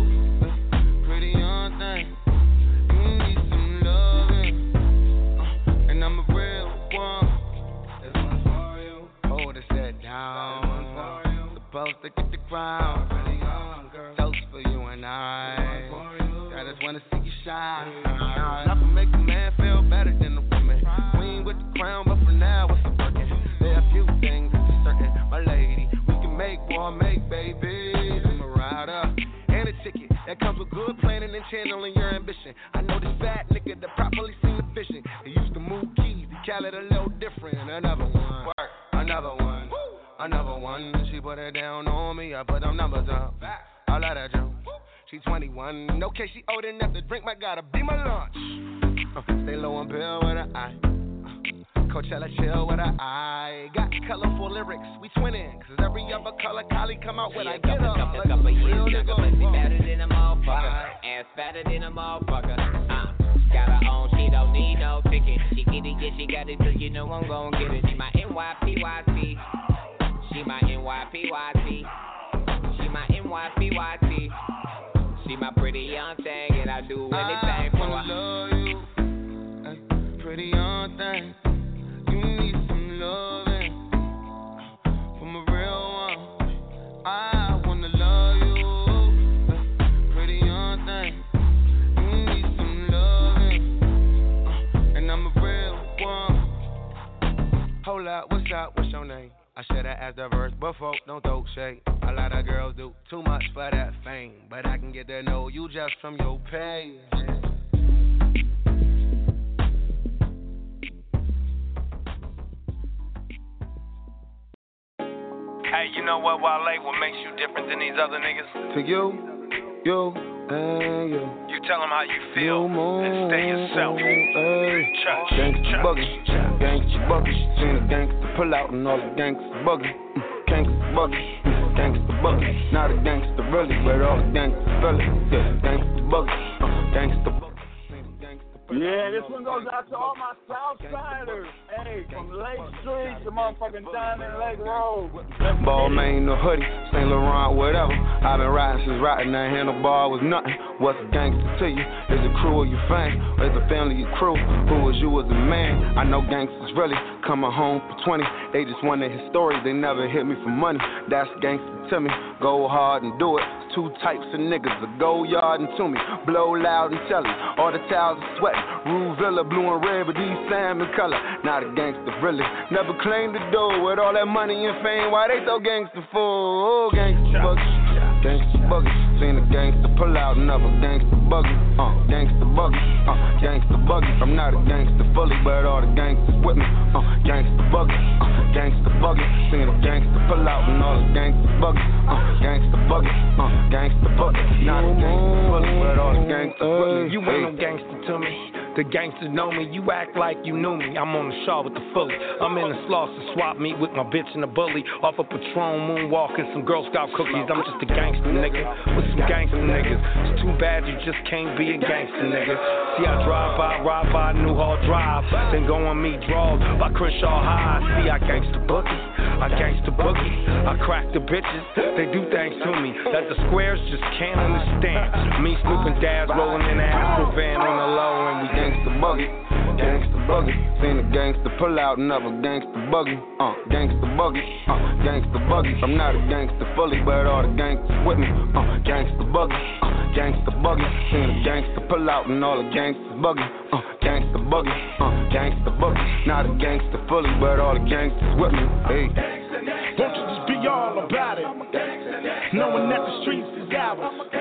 pretty young thing. You need some loving, and I'm a real one. This one's for you. Hold it set down. Supposed to get the crown. Toast for you and I just wanna see you shine. I can make a man feel better than a woman. Queen with the crown, but for now it's a working. There are a few things that's certain, my lady. We can make war, make babies. I'm a rider and a ticket that comes with good planning and channeling your ambition. I know this fat nigga that properly seen the vision. He used to move keys, he call it a little different. Another one, another one, another one. She put it down on me, I put them numbers up. All of that junk. She 21, okay, she old enough to drink, my gotta be my lunch. Stay low on bill with an eye. Coachella chill with an eye. Got colorful lyrics, we twinning. Cause every other color Cali come out with. I get up. Couple years younger, but she better than a motherfucker. Ass fatter than a motherfucker. Got her own, she don't need no ticket. She get it, yeah, she got it, so you know I'm gon' get it. She my NYPYT. She my NYPYT. She my NYPYT. She my pretty young thing, and I do anything for her. I love you, pretty young thing. You need some loving from a real one. I wanna love you, pretty young thing. You need some loving, and I'm a real one. Hold up, what's up, what's your name? I should've asked the verse before, don't throw shade. A lot of girls do too much for that fame, but I can get to know you just from your page. Hey, you know what, Wale? What makes you different than these other niggas? To you, and you. You tell them how you feel and stay yourself. Gangsta buggy, gangsta buggy. Seen a gangsta pull out and all the gangsta buggy. Gangsta buggy, gangsta buggy. Not a gangsta really, but all the gangsta feel it. Yeah, gangsta buggy, gangsta buggy. Yeah, this one goes out to all my Southsiders. Hey, from Lake Street to motherfucking Diamond Lake Road. Balmain, the hoodie, St. Laurent, whatever. I've been riding since riding that handlebar was nothing. What's a gangster to you? Is it crew or your fame? Or is it family your crew? Who is you as a man? I know gangsters really coming home for 20. They just want to hear stories. They never hit me for money. That's gangster to me. Go hard and do it. Two types of niggas, a go yard and to me. Blow loud and tell it. All the towels are sweating. Rue Villa, blue and red, but these salmon color. Not a gangster, really. Never claimed to do with all that money and fame. Why they so gangster for? Oh, gangster buggy. Gangsta buggy. Seen a gangster pull out, another gangsta buggy. Gangsta buggy. Gangsta buggy. I'm not a gangster fully, but all the gangsters with me. Gangsta buggy. Gangsta buggy. Seen a gangster pull out, and all the gangsters buggy. Gangsta buggy. Gangsta buggy. Not a gangster fully, but all the gangsters with me. You ain't no gangster to me. The gangsters know me, you act like you knew me. I'm on the shawl with the fully. I'm in the Slauson swap meet with my bitch and the bully. Off a Patron moonwalk and some Girl Scout cookies. I'm just a gangster nigga with some gangster niggas. It's too bad you just can't be a gangster nigga. See, I drive by New Hall Drive. Then go on me draws by Crenshaw High. See, I gangster boogie, I gangster boogie. I crack the bitches, they do things to me that the squares just can't understand. Me, Snoop and Daz rolling in an Afro van on the low and we gangsta buggy, gangsta buggy. Seen a gangsta pull out, another gangsta buggy. Gangsta buggy, gangsta buggy. I'm not a gangsta fully, but all the gangsters with me. Gangsta buggy, gangsta buggy. Seen a gangsta pull out, and all the gangsters buggy. Gangsta buggy, gangsta buggy. Not a gangsta fully, but all the gangsters with me. Hey. Won't you just be all about it? Knowing that the streets is ours.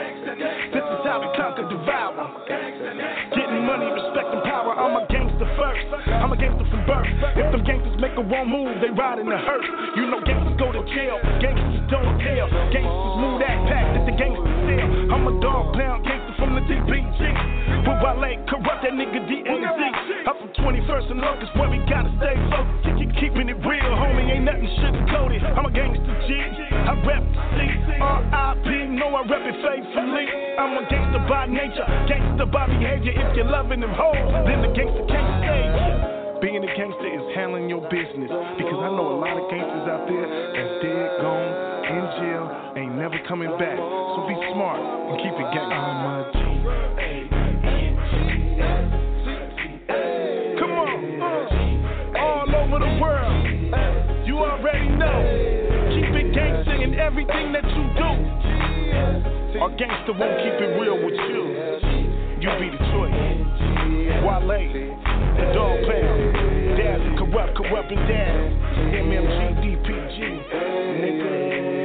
This is how we conquer, devour. Getting money, respect, and power. I'm a gangster first. I'm a gangster from birth. If them gangsters make a wrong move, they ride in the hearse. You know gangsters go to jail. Gangsters don't tell. Gangsters move that pack that the gangsters sell. I'm a dog pound gangster from the DPG. With Wale, corrupt that nigga DAZ. I'm from 21st and Locust where we gotta stay focused. Keeping it real, homie, ain't nothing sugar-coated. I'm a gangster G, I rep the C. R.I.P., know I rep it faithfully. I'm a gangster by nature, gangster by behavior. If you're loving them hoes, then the gangster can't save you. Being a gangster is handling your business. Because I know a lot of gangsters out there that's dead, gone, in jail, ain't never coming back. So be smart and keep it gangster. I'm a G. Come on, all over the world. You already know. Keep it gangster in everything that you do. A gangster won't keep it real with you. You be the choice. Wale, the dog pound, Daz, corrupt and Daz. MMG, DPG, nigga.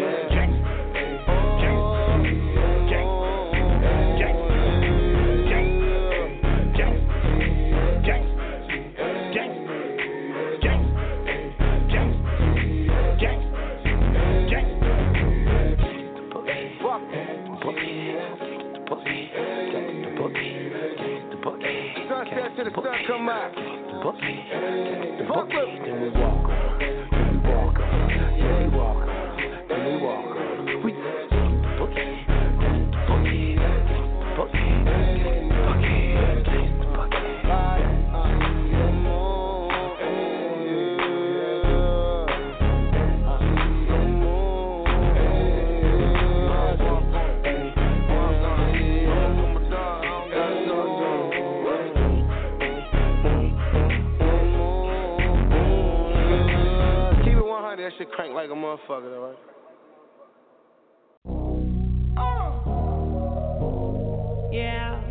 sunset to the sun come out. Then we walk her. Then we walk her. Then we walk her. Then we walk her. We boogie. That shit crank like a motherfucker, though, right? Yeah.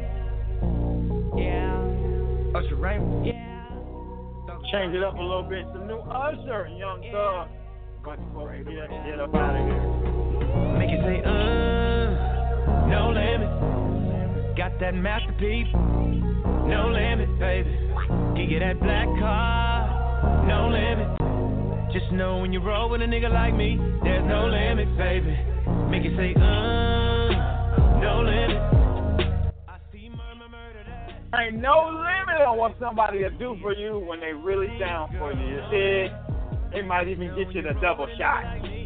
Usher Raymond. Yeah. Change it up a little bit. Some new Usher, Young Thug. But before we get up out of here. Make it say, no limit. Got that masterpiece. No limit, baby. Can get that black car. No limit. Just know when you roll with a nigga like me, there's no limit, baby. Make it say, no limit. I see murder that. Ain't no limit on what somebody will do for you when they really down for you. You see? They might even get you the double shot.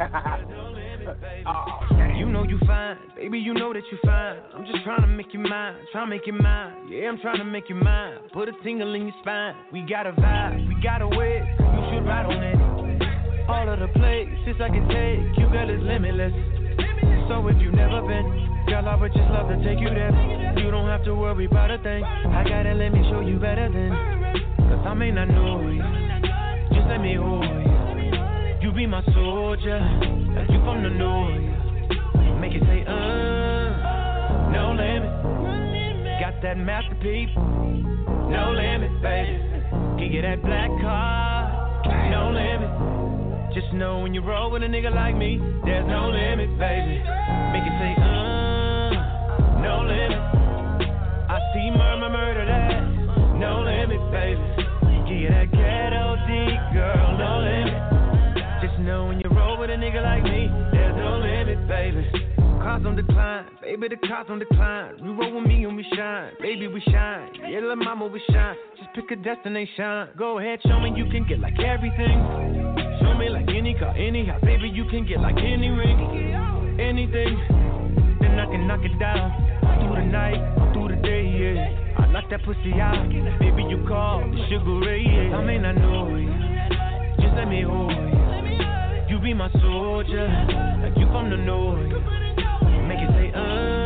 Oh, you know you fine, baby, you know that you fine. I'm just trying to make you mine, trying to make you mine. Yeah, I'm trying to make you mine. Put a tingle in your spine. We got a vibe, we got a wave. You should ride on it. All of the places I can take, you girl is limitless. So if you've never been, girl, I would just love to take you there. You don't have to worry about a thing. I gotta let me show you better than. Cause I may not know you, just let me hold you. You be my soldier, like you from the north. Make it say, no limit. Got that masterpiece, no limit, baby. Can get that black car, no limit. Just know when you roll with a nigga like me, there's no limit, baby. Make it say, no limit. I see murder that, no limit, baby. Give that ghetto D, girl, no limit. Just know when you roll with a nigga like me, there's no limit, baby. Cars on decline, baby, the cars on decline. We roll with me and we shine, baby, we shine. Yeah, little mama, we shine. Just pick a destination. Go ahead, show me you can get like everything. Show me like any car, any house, baby, you can get like any ring, anything. Then I can knock it down, through the night, through the day, yeah. I knock that pussy out, baby, you call me Sugar Ray, yeah. I may not know you, just let me hold you. You be my soldier, like you from the north. Make it say,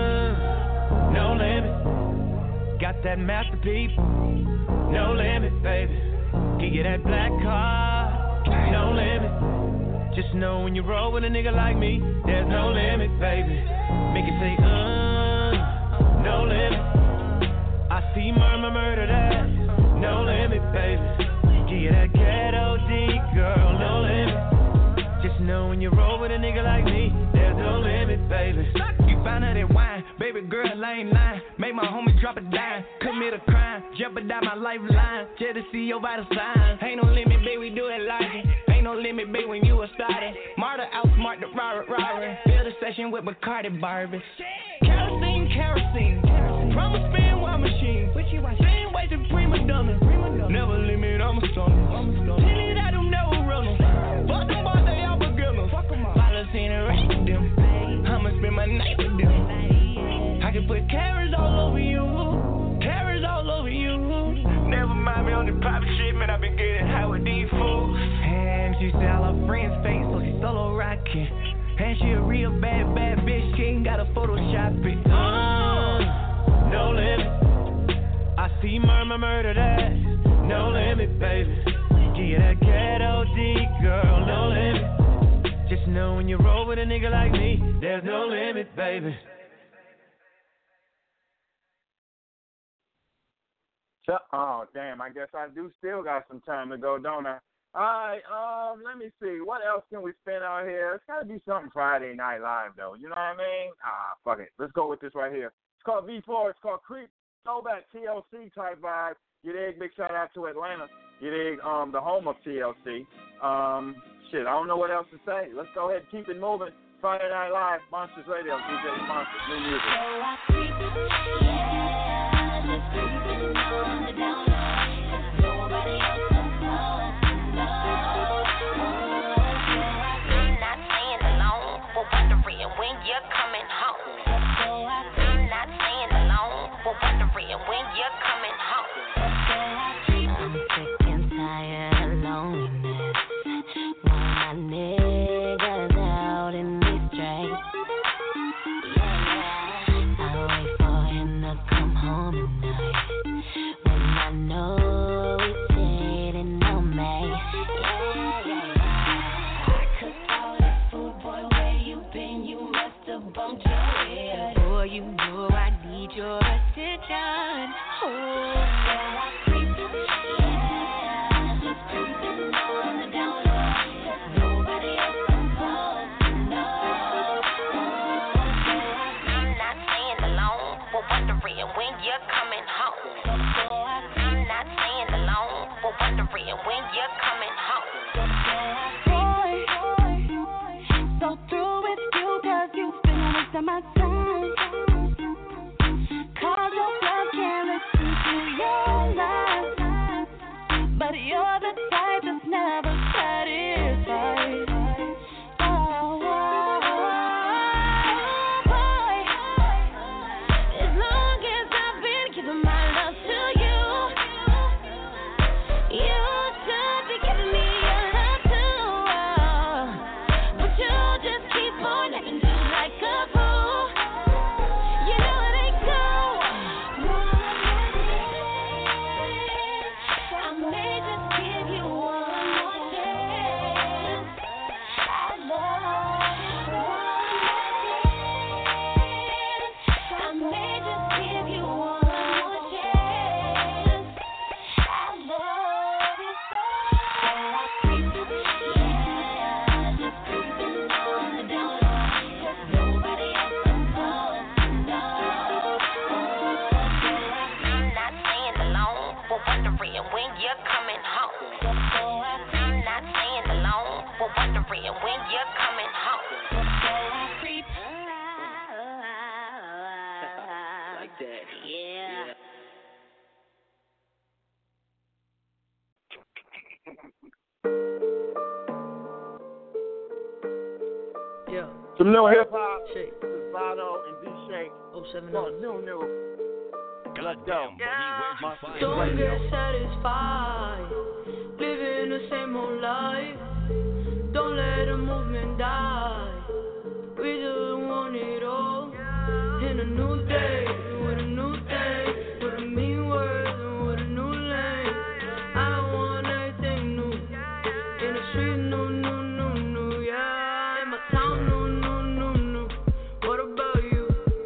no limit. Got that masterpiece, no limit, baby. Can get that black car, no limit. Just know when you roll with a nigga like me, there's no limit, baby. Make it say, no limit. I see murder that, no limit, baby. Give that ghetto D, girl, no limit. Just know when you roll with a nigga like me, there's no limit, baby. You find out that wine, baby girl, I ain't lying. Make my homie drop a dime, commit a crime, jeopardize my lifeline, just to see your vital signs. Ain't no limit, baby, we do it like it. Ain't no limit, baby, when you were started. Marta outsmart the robber. Build a session with Bacardi Barbie. Kerosene. Promise spin wild machine. Same way to prima donna. Never limit, I'm a stunner. Tell it I don't never run them. Fuck them boys, they all beginners. Follow in and race with them. I'ma spend my night with them. I can put carrots all over you. Never mind me on the private shit, man. I've been getting high with these fools. And she said all her friends fake, so she solo rockin'. And she a real bad bitch. She ain't gotta Photoshop it. No limit. I see murder that. No limit, baby. Give that ghetto D, girl. No limit. Just know when you roll with a nigga like me, there's no limit, baby. Oh, damn, I guess I do still got some time to go, don't I? All right, let me see. What else can we spin out here? It's got to be something Friday Night Live, though. You know what I mean? Fuck it. Let's go with this right here. It's called V4. It's called Creep. Throwback TLC type vibe. You dig? Big shout out to Atlanta. You dig? The home of TLC. Shit, I don't know what else to say. Let's go ahead and keep it moving. Friday Night Live, Monsters Radio, DJ Monsters, new music. So I creep, yeah, just creeping on the down. wondering when you're coming home. Boy, so through with you, cause you've been a waste of my time. Call your bluff, can't listen to your lies. But you're the type that's never satisfied. Some new hip hop. This is Vado and D Shake. 070. New. Let's go. Don't get satisfied, living the same old life. Don't let the movement die. We just want it all in a new day, with a new thing, with a mean words and with a new lane. I want everything new in the street, new, yeah. In my town, new. What about you?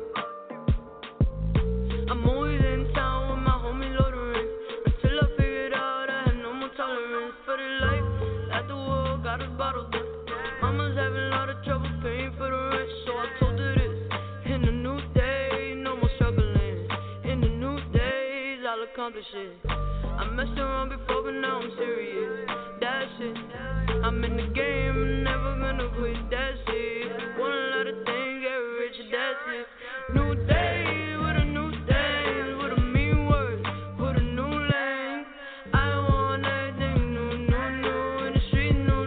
I'm always in town with my homie loading until I figured out I had no more tolerance for the life at the world got us bottled up. Mama's having a lot of trouble paying for the rent, so I told her this. In the new day, no more struggling. In the new days, I'll accomplish it. I messed around before, but now I'm serious. That's it. I'm in the game, never gonna quit. That's it. Want a lot of things, get rich. That's it. New day with a new thing, with a mean word, with a new lane. I want everything new. In the street, new.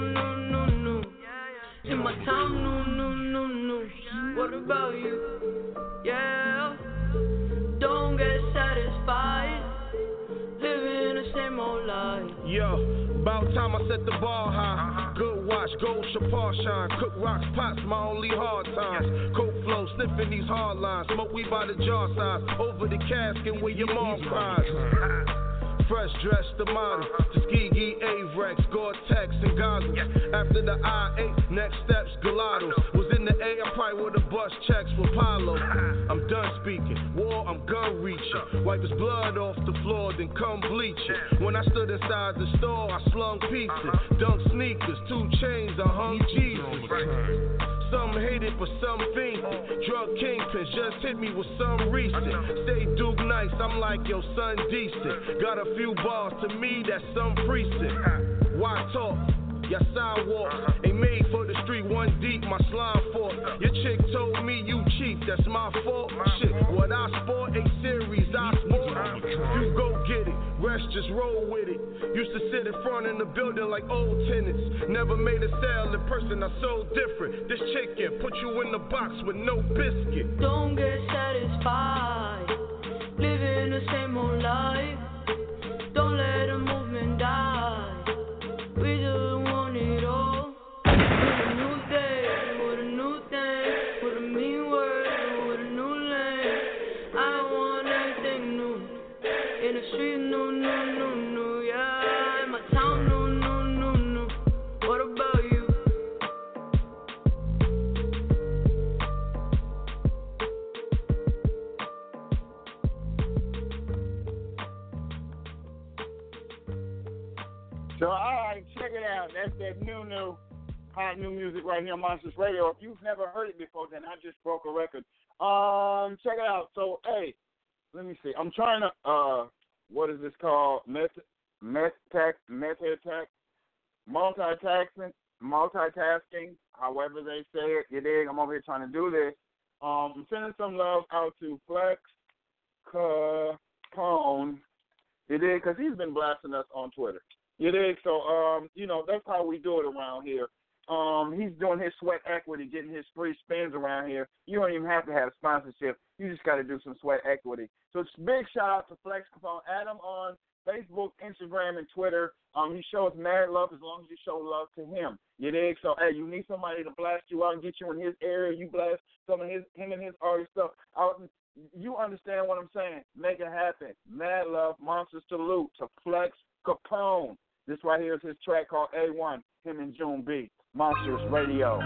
In my town, new. What about you? Yeah. Don't get satisfied, living the same old life. Yo, about time I set the bar high. Good watch, gold Chapar shine. Cook rocks, pots, my only hard times. Coke flow, sniffing these hard lines. Smoke weed by the jar size. Over the casket where your mom cries. Fresh dressed the model, Tuskegee, Avrex, Gore-Tex and goggles. After the I-8, next steps, gelatos. Was in the A, I probably would've bust checks for Palo. I'm done speaking, war, I'm gun reaching. Wipe his blood off the floor, then come bleach it. When I stood inside the store, I slung pieces. Dunk sneakers, 2 chains, I hung Jesus. Some hate it, but some fiend it. Drug kingpins just hit me with some recent. Stay Duke nice, I'm like, yo, son decent. Got a few bars, to me, that's some precinct. Why talk? Your sidewalks ain't made for the street, 1 deep, my slime fort. Your chick told me you cheap, that's my fault. Shit, what I sport, 8 series, I sport. You go get it, rest just roll with it. Used to sit in front in the building like old tenants. Never made a sale in person, I so different. This chicken put you in the box with no biscuit. Don't get satisfied, living the same old life. Don't let the movement die. We just want it all in a new day, with a new thing, with a mean word, with a new lane. I want everything new in the street, new, yeah. In my town, new. What about you? So, alright, check it out. That's that new, hot new music right here on Monsters Radio. If you've never heard it before, then I just broke a record. Check it out. So, hey, let me see. I'm trying to, what is this called? multitasking, however they say it. You dig? I'm over here trying to do this. I'm sending some love out to Flex Capone. You dig? Because he's been blasting us on Twitter. You dig? So, that's how we do it around here. He's doing his sweat equity, getting his free spins around here. You don't even have to have sponsorship. You just got to do some sweat equity. So it's big shout out to Flex Capone. Add him on Facebook, Instagram, and Twitter. He shows mad love as long as you show love to him. You dig? So, hey, you need somebody to blast you out and get you in his area. You blast some of him and his artist stuff. You understand what I'm saying? Make it happen. Mad love, monster salute to Flex Capone. This right here is his track called A1, him and June B. Monsters Radio.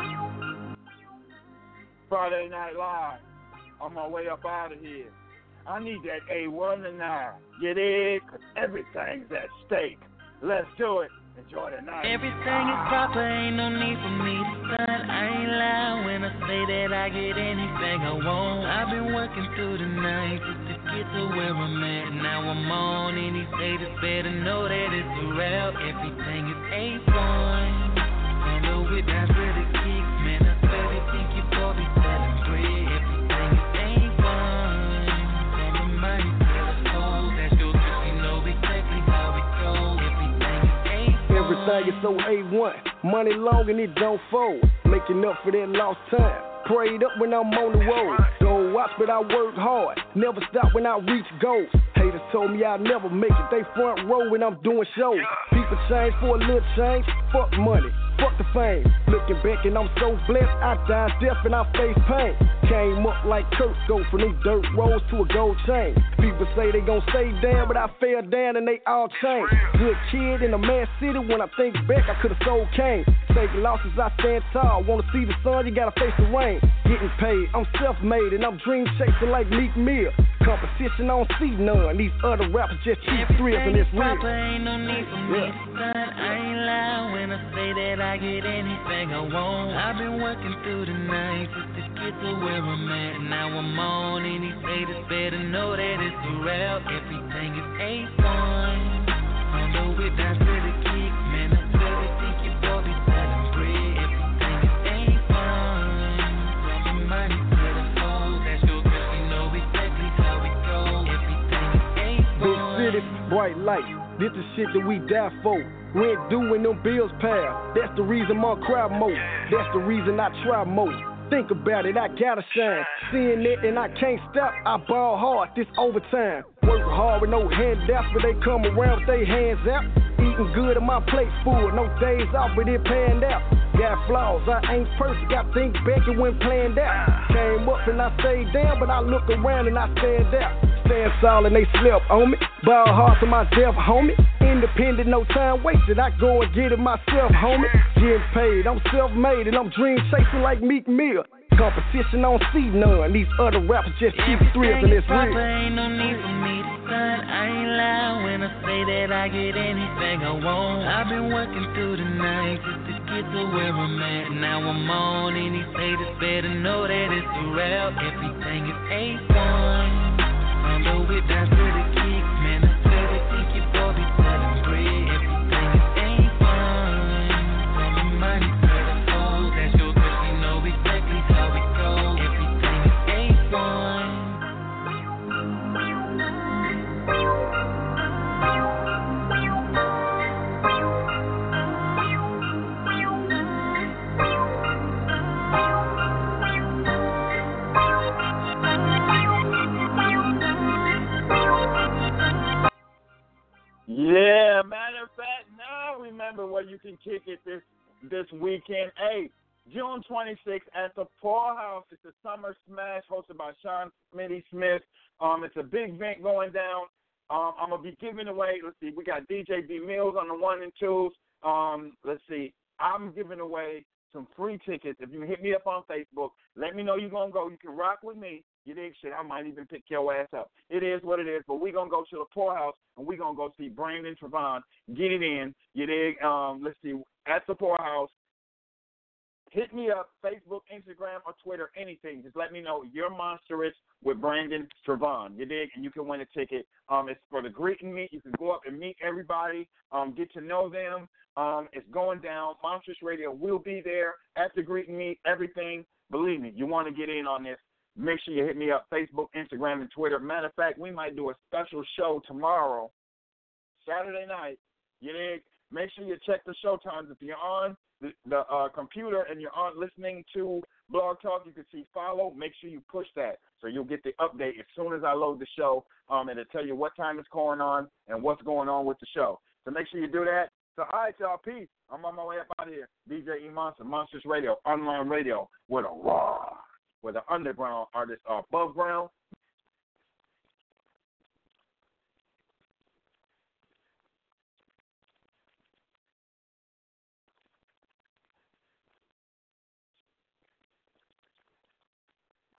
Friday Night Live. On my way up out of here. I need that A1 tonight. You dig? 'Cause everything's at stake. Let's do it. Enjoy the night. Everything is proper, ain't no need for me to stunt. I ain't lying when I say that I get anything I want. I've been working through the night just to get to where I'm at. Now I'm on any state, it's better know that it's a wrap. Everything is A1. Follow it, that's where the kicks, man. I swear they think you probably selling bread. Everything is A1. From the money to the soul, that's your truth, you know exactly how it goes. Everything is A1. Everything is so A1. Money long and it don't fold. Making up for that lost time. Prayed up when I'm on the road. Don't watch, but I work hard. Never stop when I reach goals. Haters told me I'd never make it. They front row when I'm doing shows. People change for a little change. Fuck money. Fuck the fame. Looking back and I'm so blessed. I died deaf and I face pain. Came up like Kurt, go from them dirt roads to a gold chain. People say they gon' stay down, but I fell down and they all changed. Good kid in a man city. When I think back, I could've sold cane. Taking losses, I stand tall. Wanna see the sun, you gotta face the rain. Getting paid, I'm self-made and I'm dream chasing like Meek Mill. Competition, I don't see none. These other rappers just cheap thrills and it's real. Ain't no need for me to stunt. I ain't lying when I say that I get anything I want. I've been working through the night just to get to where I'm at. Now I'm on any state, it's better know that it's a rap. Everything is A1. Follow it, that's where the kicks, man. I swear they think you probably selling bread. Everything is A1. From the money to the soul, that's your truth, you know exactly how it goes. Everything is A1. Big city, bright lights. This the shit that we die for. Rent due when them bills pile. That's the reason my crowd more. That's the reason I try more. Think about it, I gotta shine. Seeing it and I can't stop. I ball hard, this overtime. Work hard with no handouts, but they come around with their hands out. Eating good and my plate full, no days off, but it panned out. Got flaws, I ain't perfect, I think back and when planned out. Came up and I stayed down, but I look around and I stand out. Stand solid, they slept on me. Ball hard to myself, homie. Independent, no time wasted, I go and get it myself, homie. Getting paid, I'm self-made and I'm dream chasing like Meek Mill. Competition, I don't see none. These other rappers just keep thrills and it's real. Ain't no need for me to stunt. I ain't lying when I say that I get anything I want. I've been working through the night just to get to where I'm at. Now I'm on any state, it's better know that it's a rap. Everything is A1. Follow it, that's where the kicks, man. I swear they think you probably selling bread. Everything is A1. From the money to the soul, that's your truth, you know exactly how it goes. Everything is A1. Yeah, matter of fact, now remember where you can kick it this weekend. Hey, June 26th at the Poorhouse. It's a summer smash hosted by Sean Smitty Smith. It's a big event going down. I'm going to be giving away, let's see, we got DJ B Mills on the 1 and 2s. Let's see, I'm giving away some free tickets. If you hit me up on Facebook, let me know you're going to go. You can rock with me. You dig? Shit, I might even pick your ass up. It is what it is, but we're going to go to the Poorhouse, and we're going to go see Brandon Trevon. Get it in. You dig? Let's see, at the Poorhouse. hit me up, Facebook, Instagram, or Twitter, anything. Just let me know you're Monsterous with Brandon Trevon. You dig? And you can win a ticket. It's for the greet and meet. You can go up and meet everybody, get to know them. It's going down. Monsterous Radio will be there at the greet and meet, everything. Believe me, you want to get in on this. Make sure you hit me up, Facebook, Instagram, and Twitter. Matter of fact, we might do a special show tomorrow, Saturday night. You dig? Make sure you check the show times. If you're on the computer and you're on listening to Blog Talk, you can see follow. Make sure you push that so you'll get the update as soon as I load the show. It'll tell you what time it's going on and what's going on with the show. So make sure you do that. So, all right, y'all, peace. I'm on my way up out of here. DJ E Monster, Monsters Radio, online radio with a raw, where the underground artists are above ground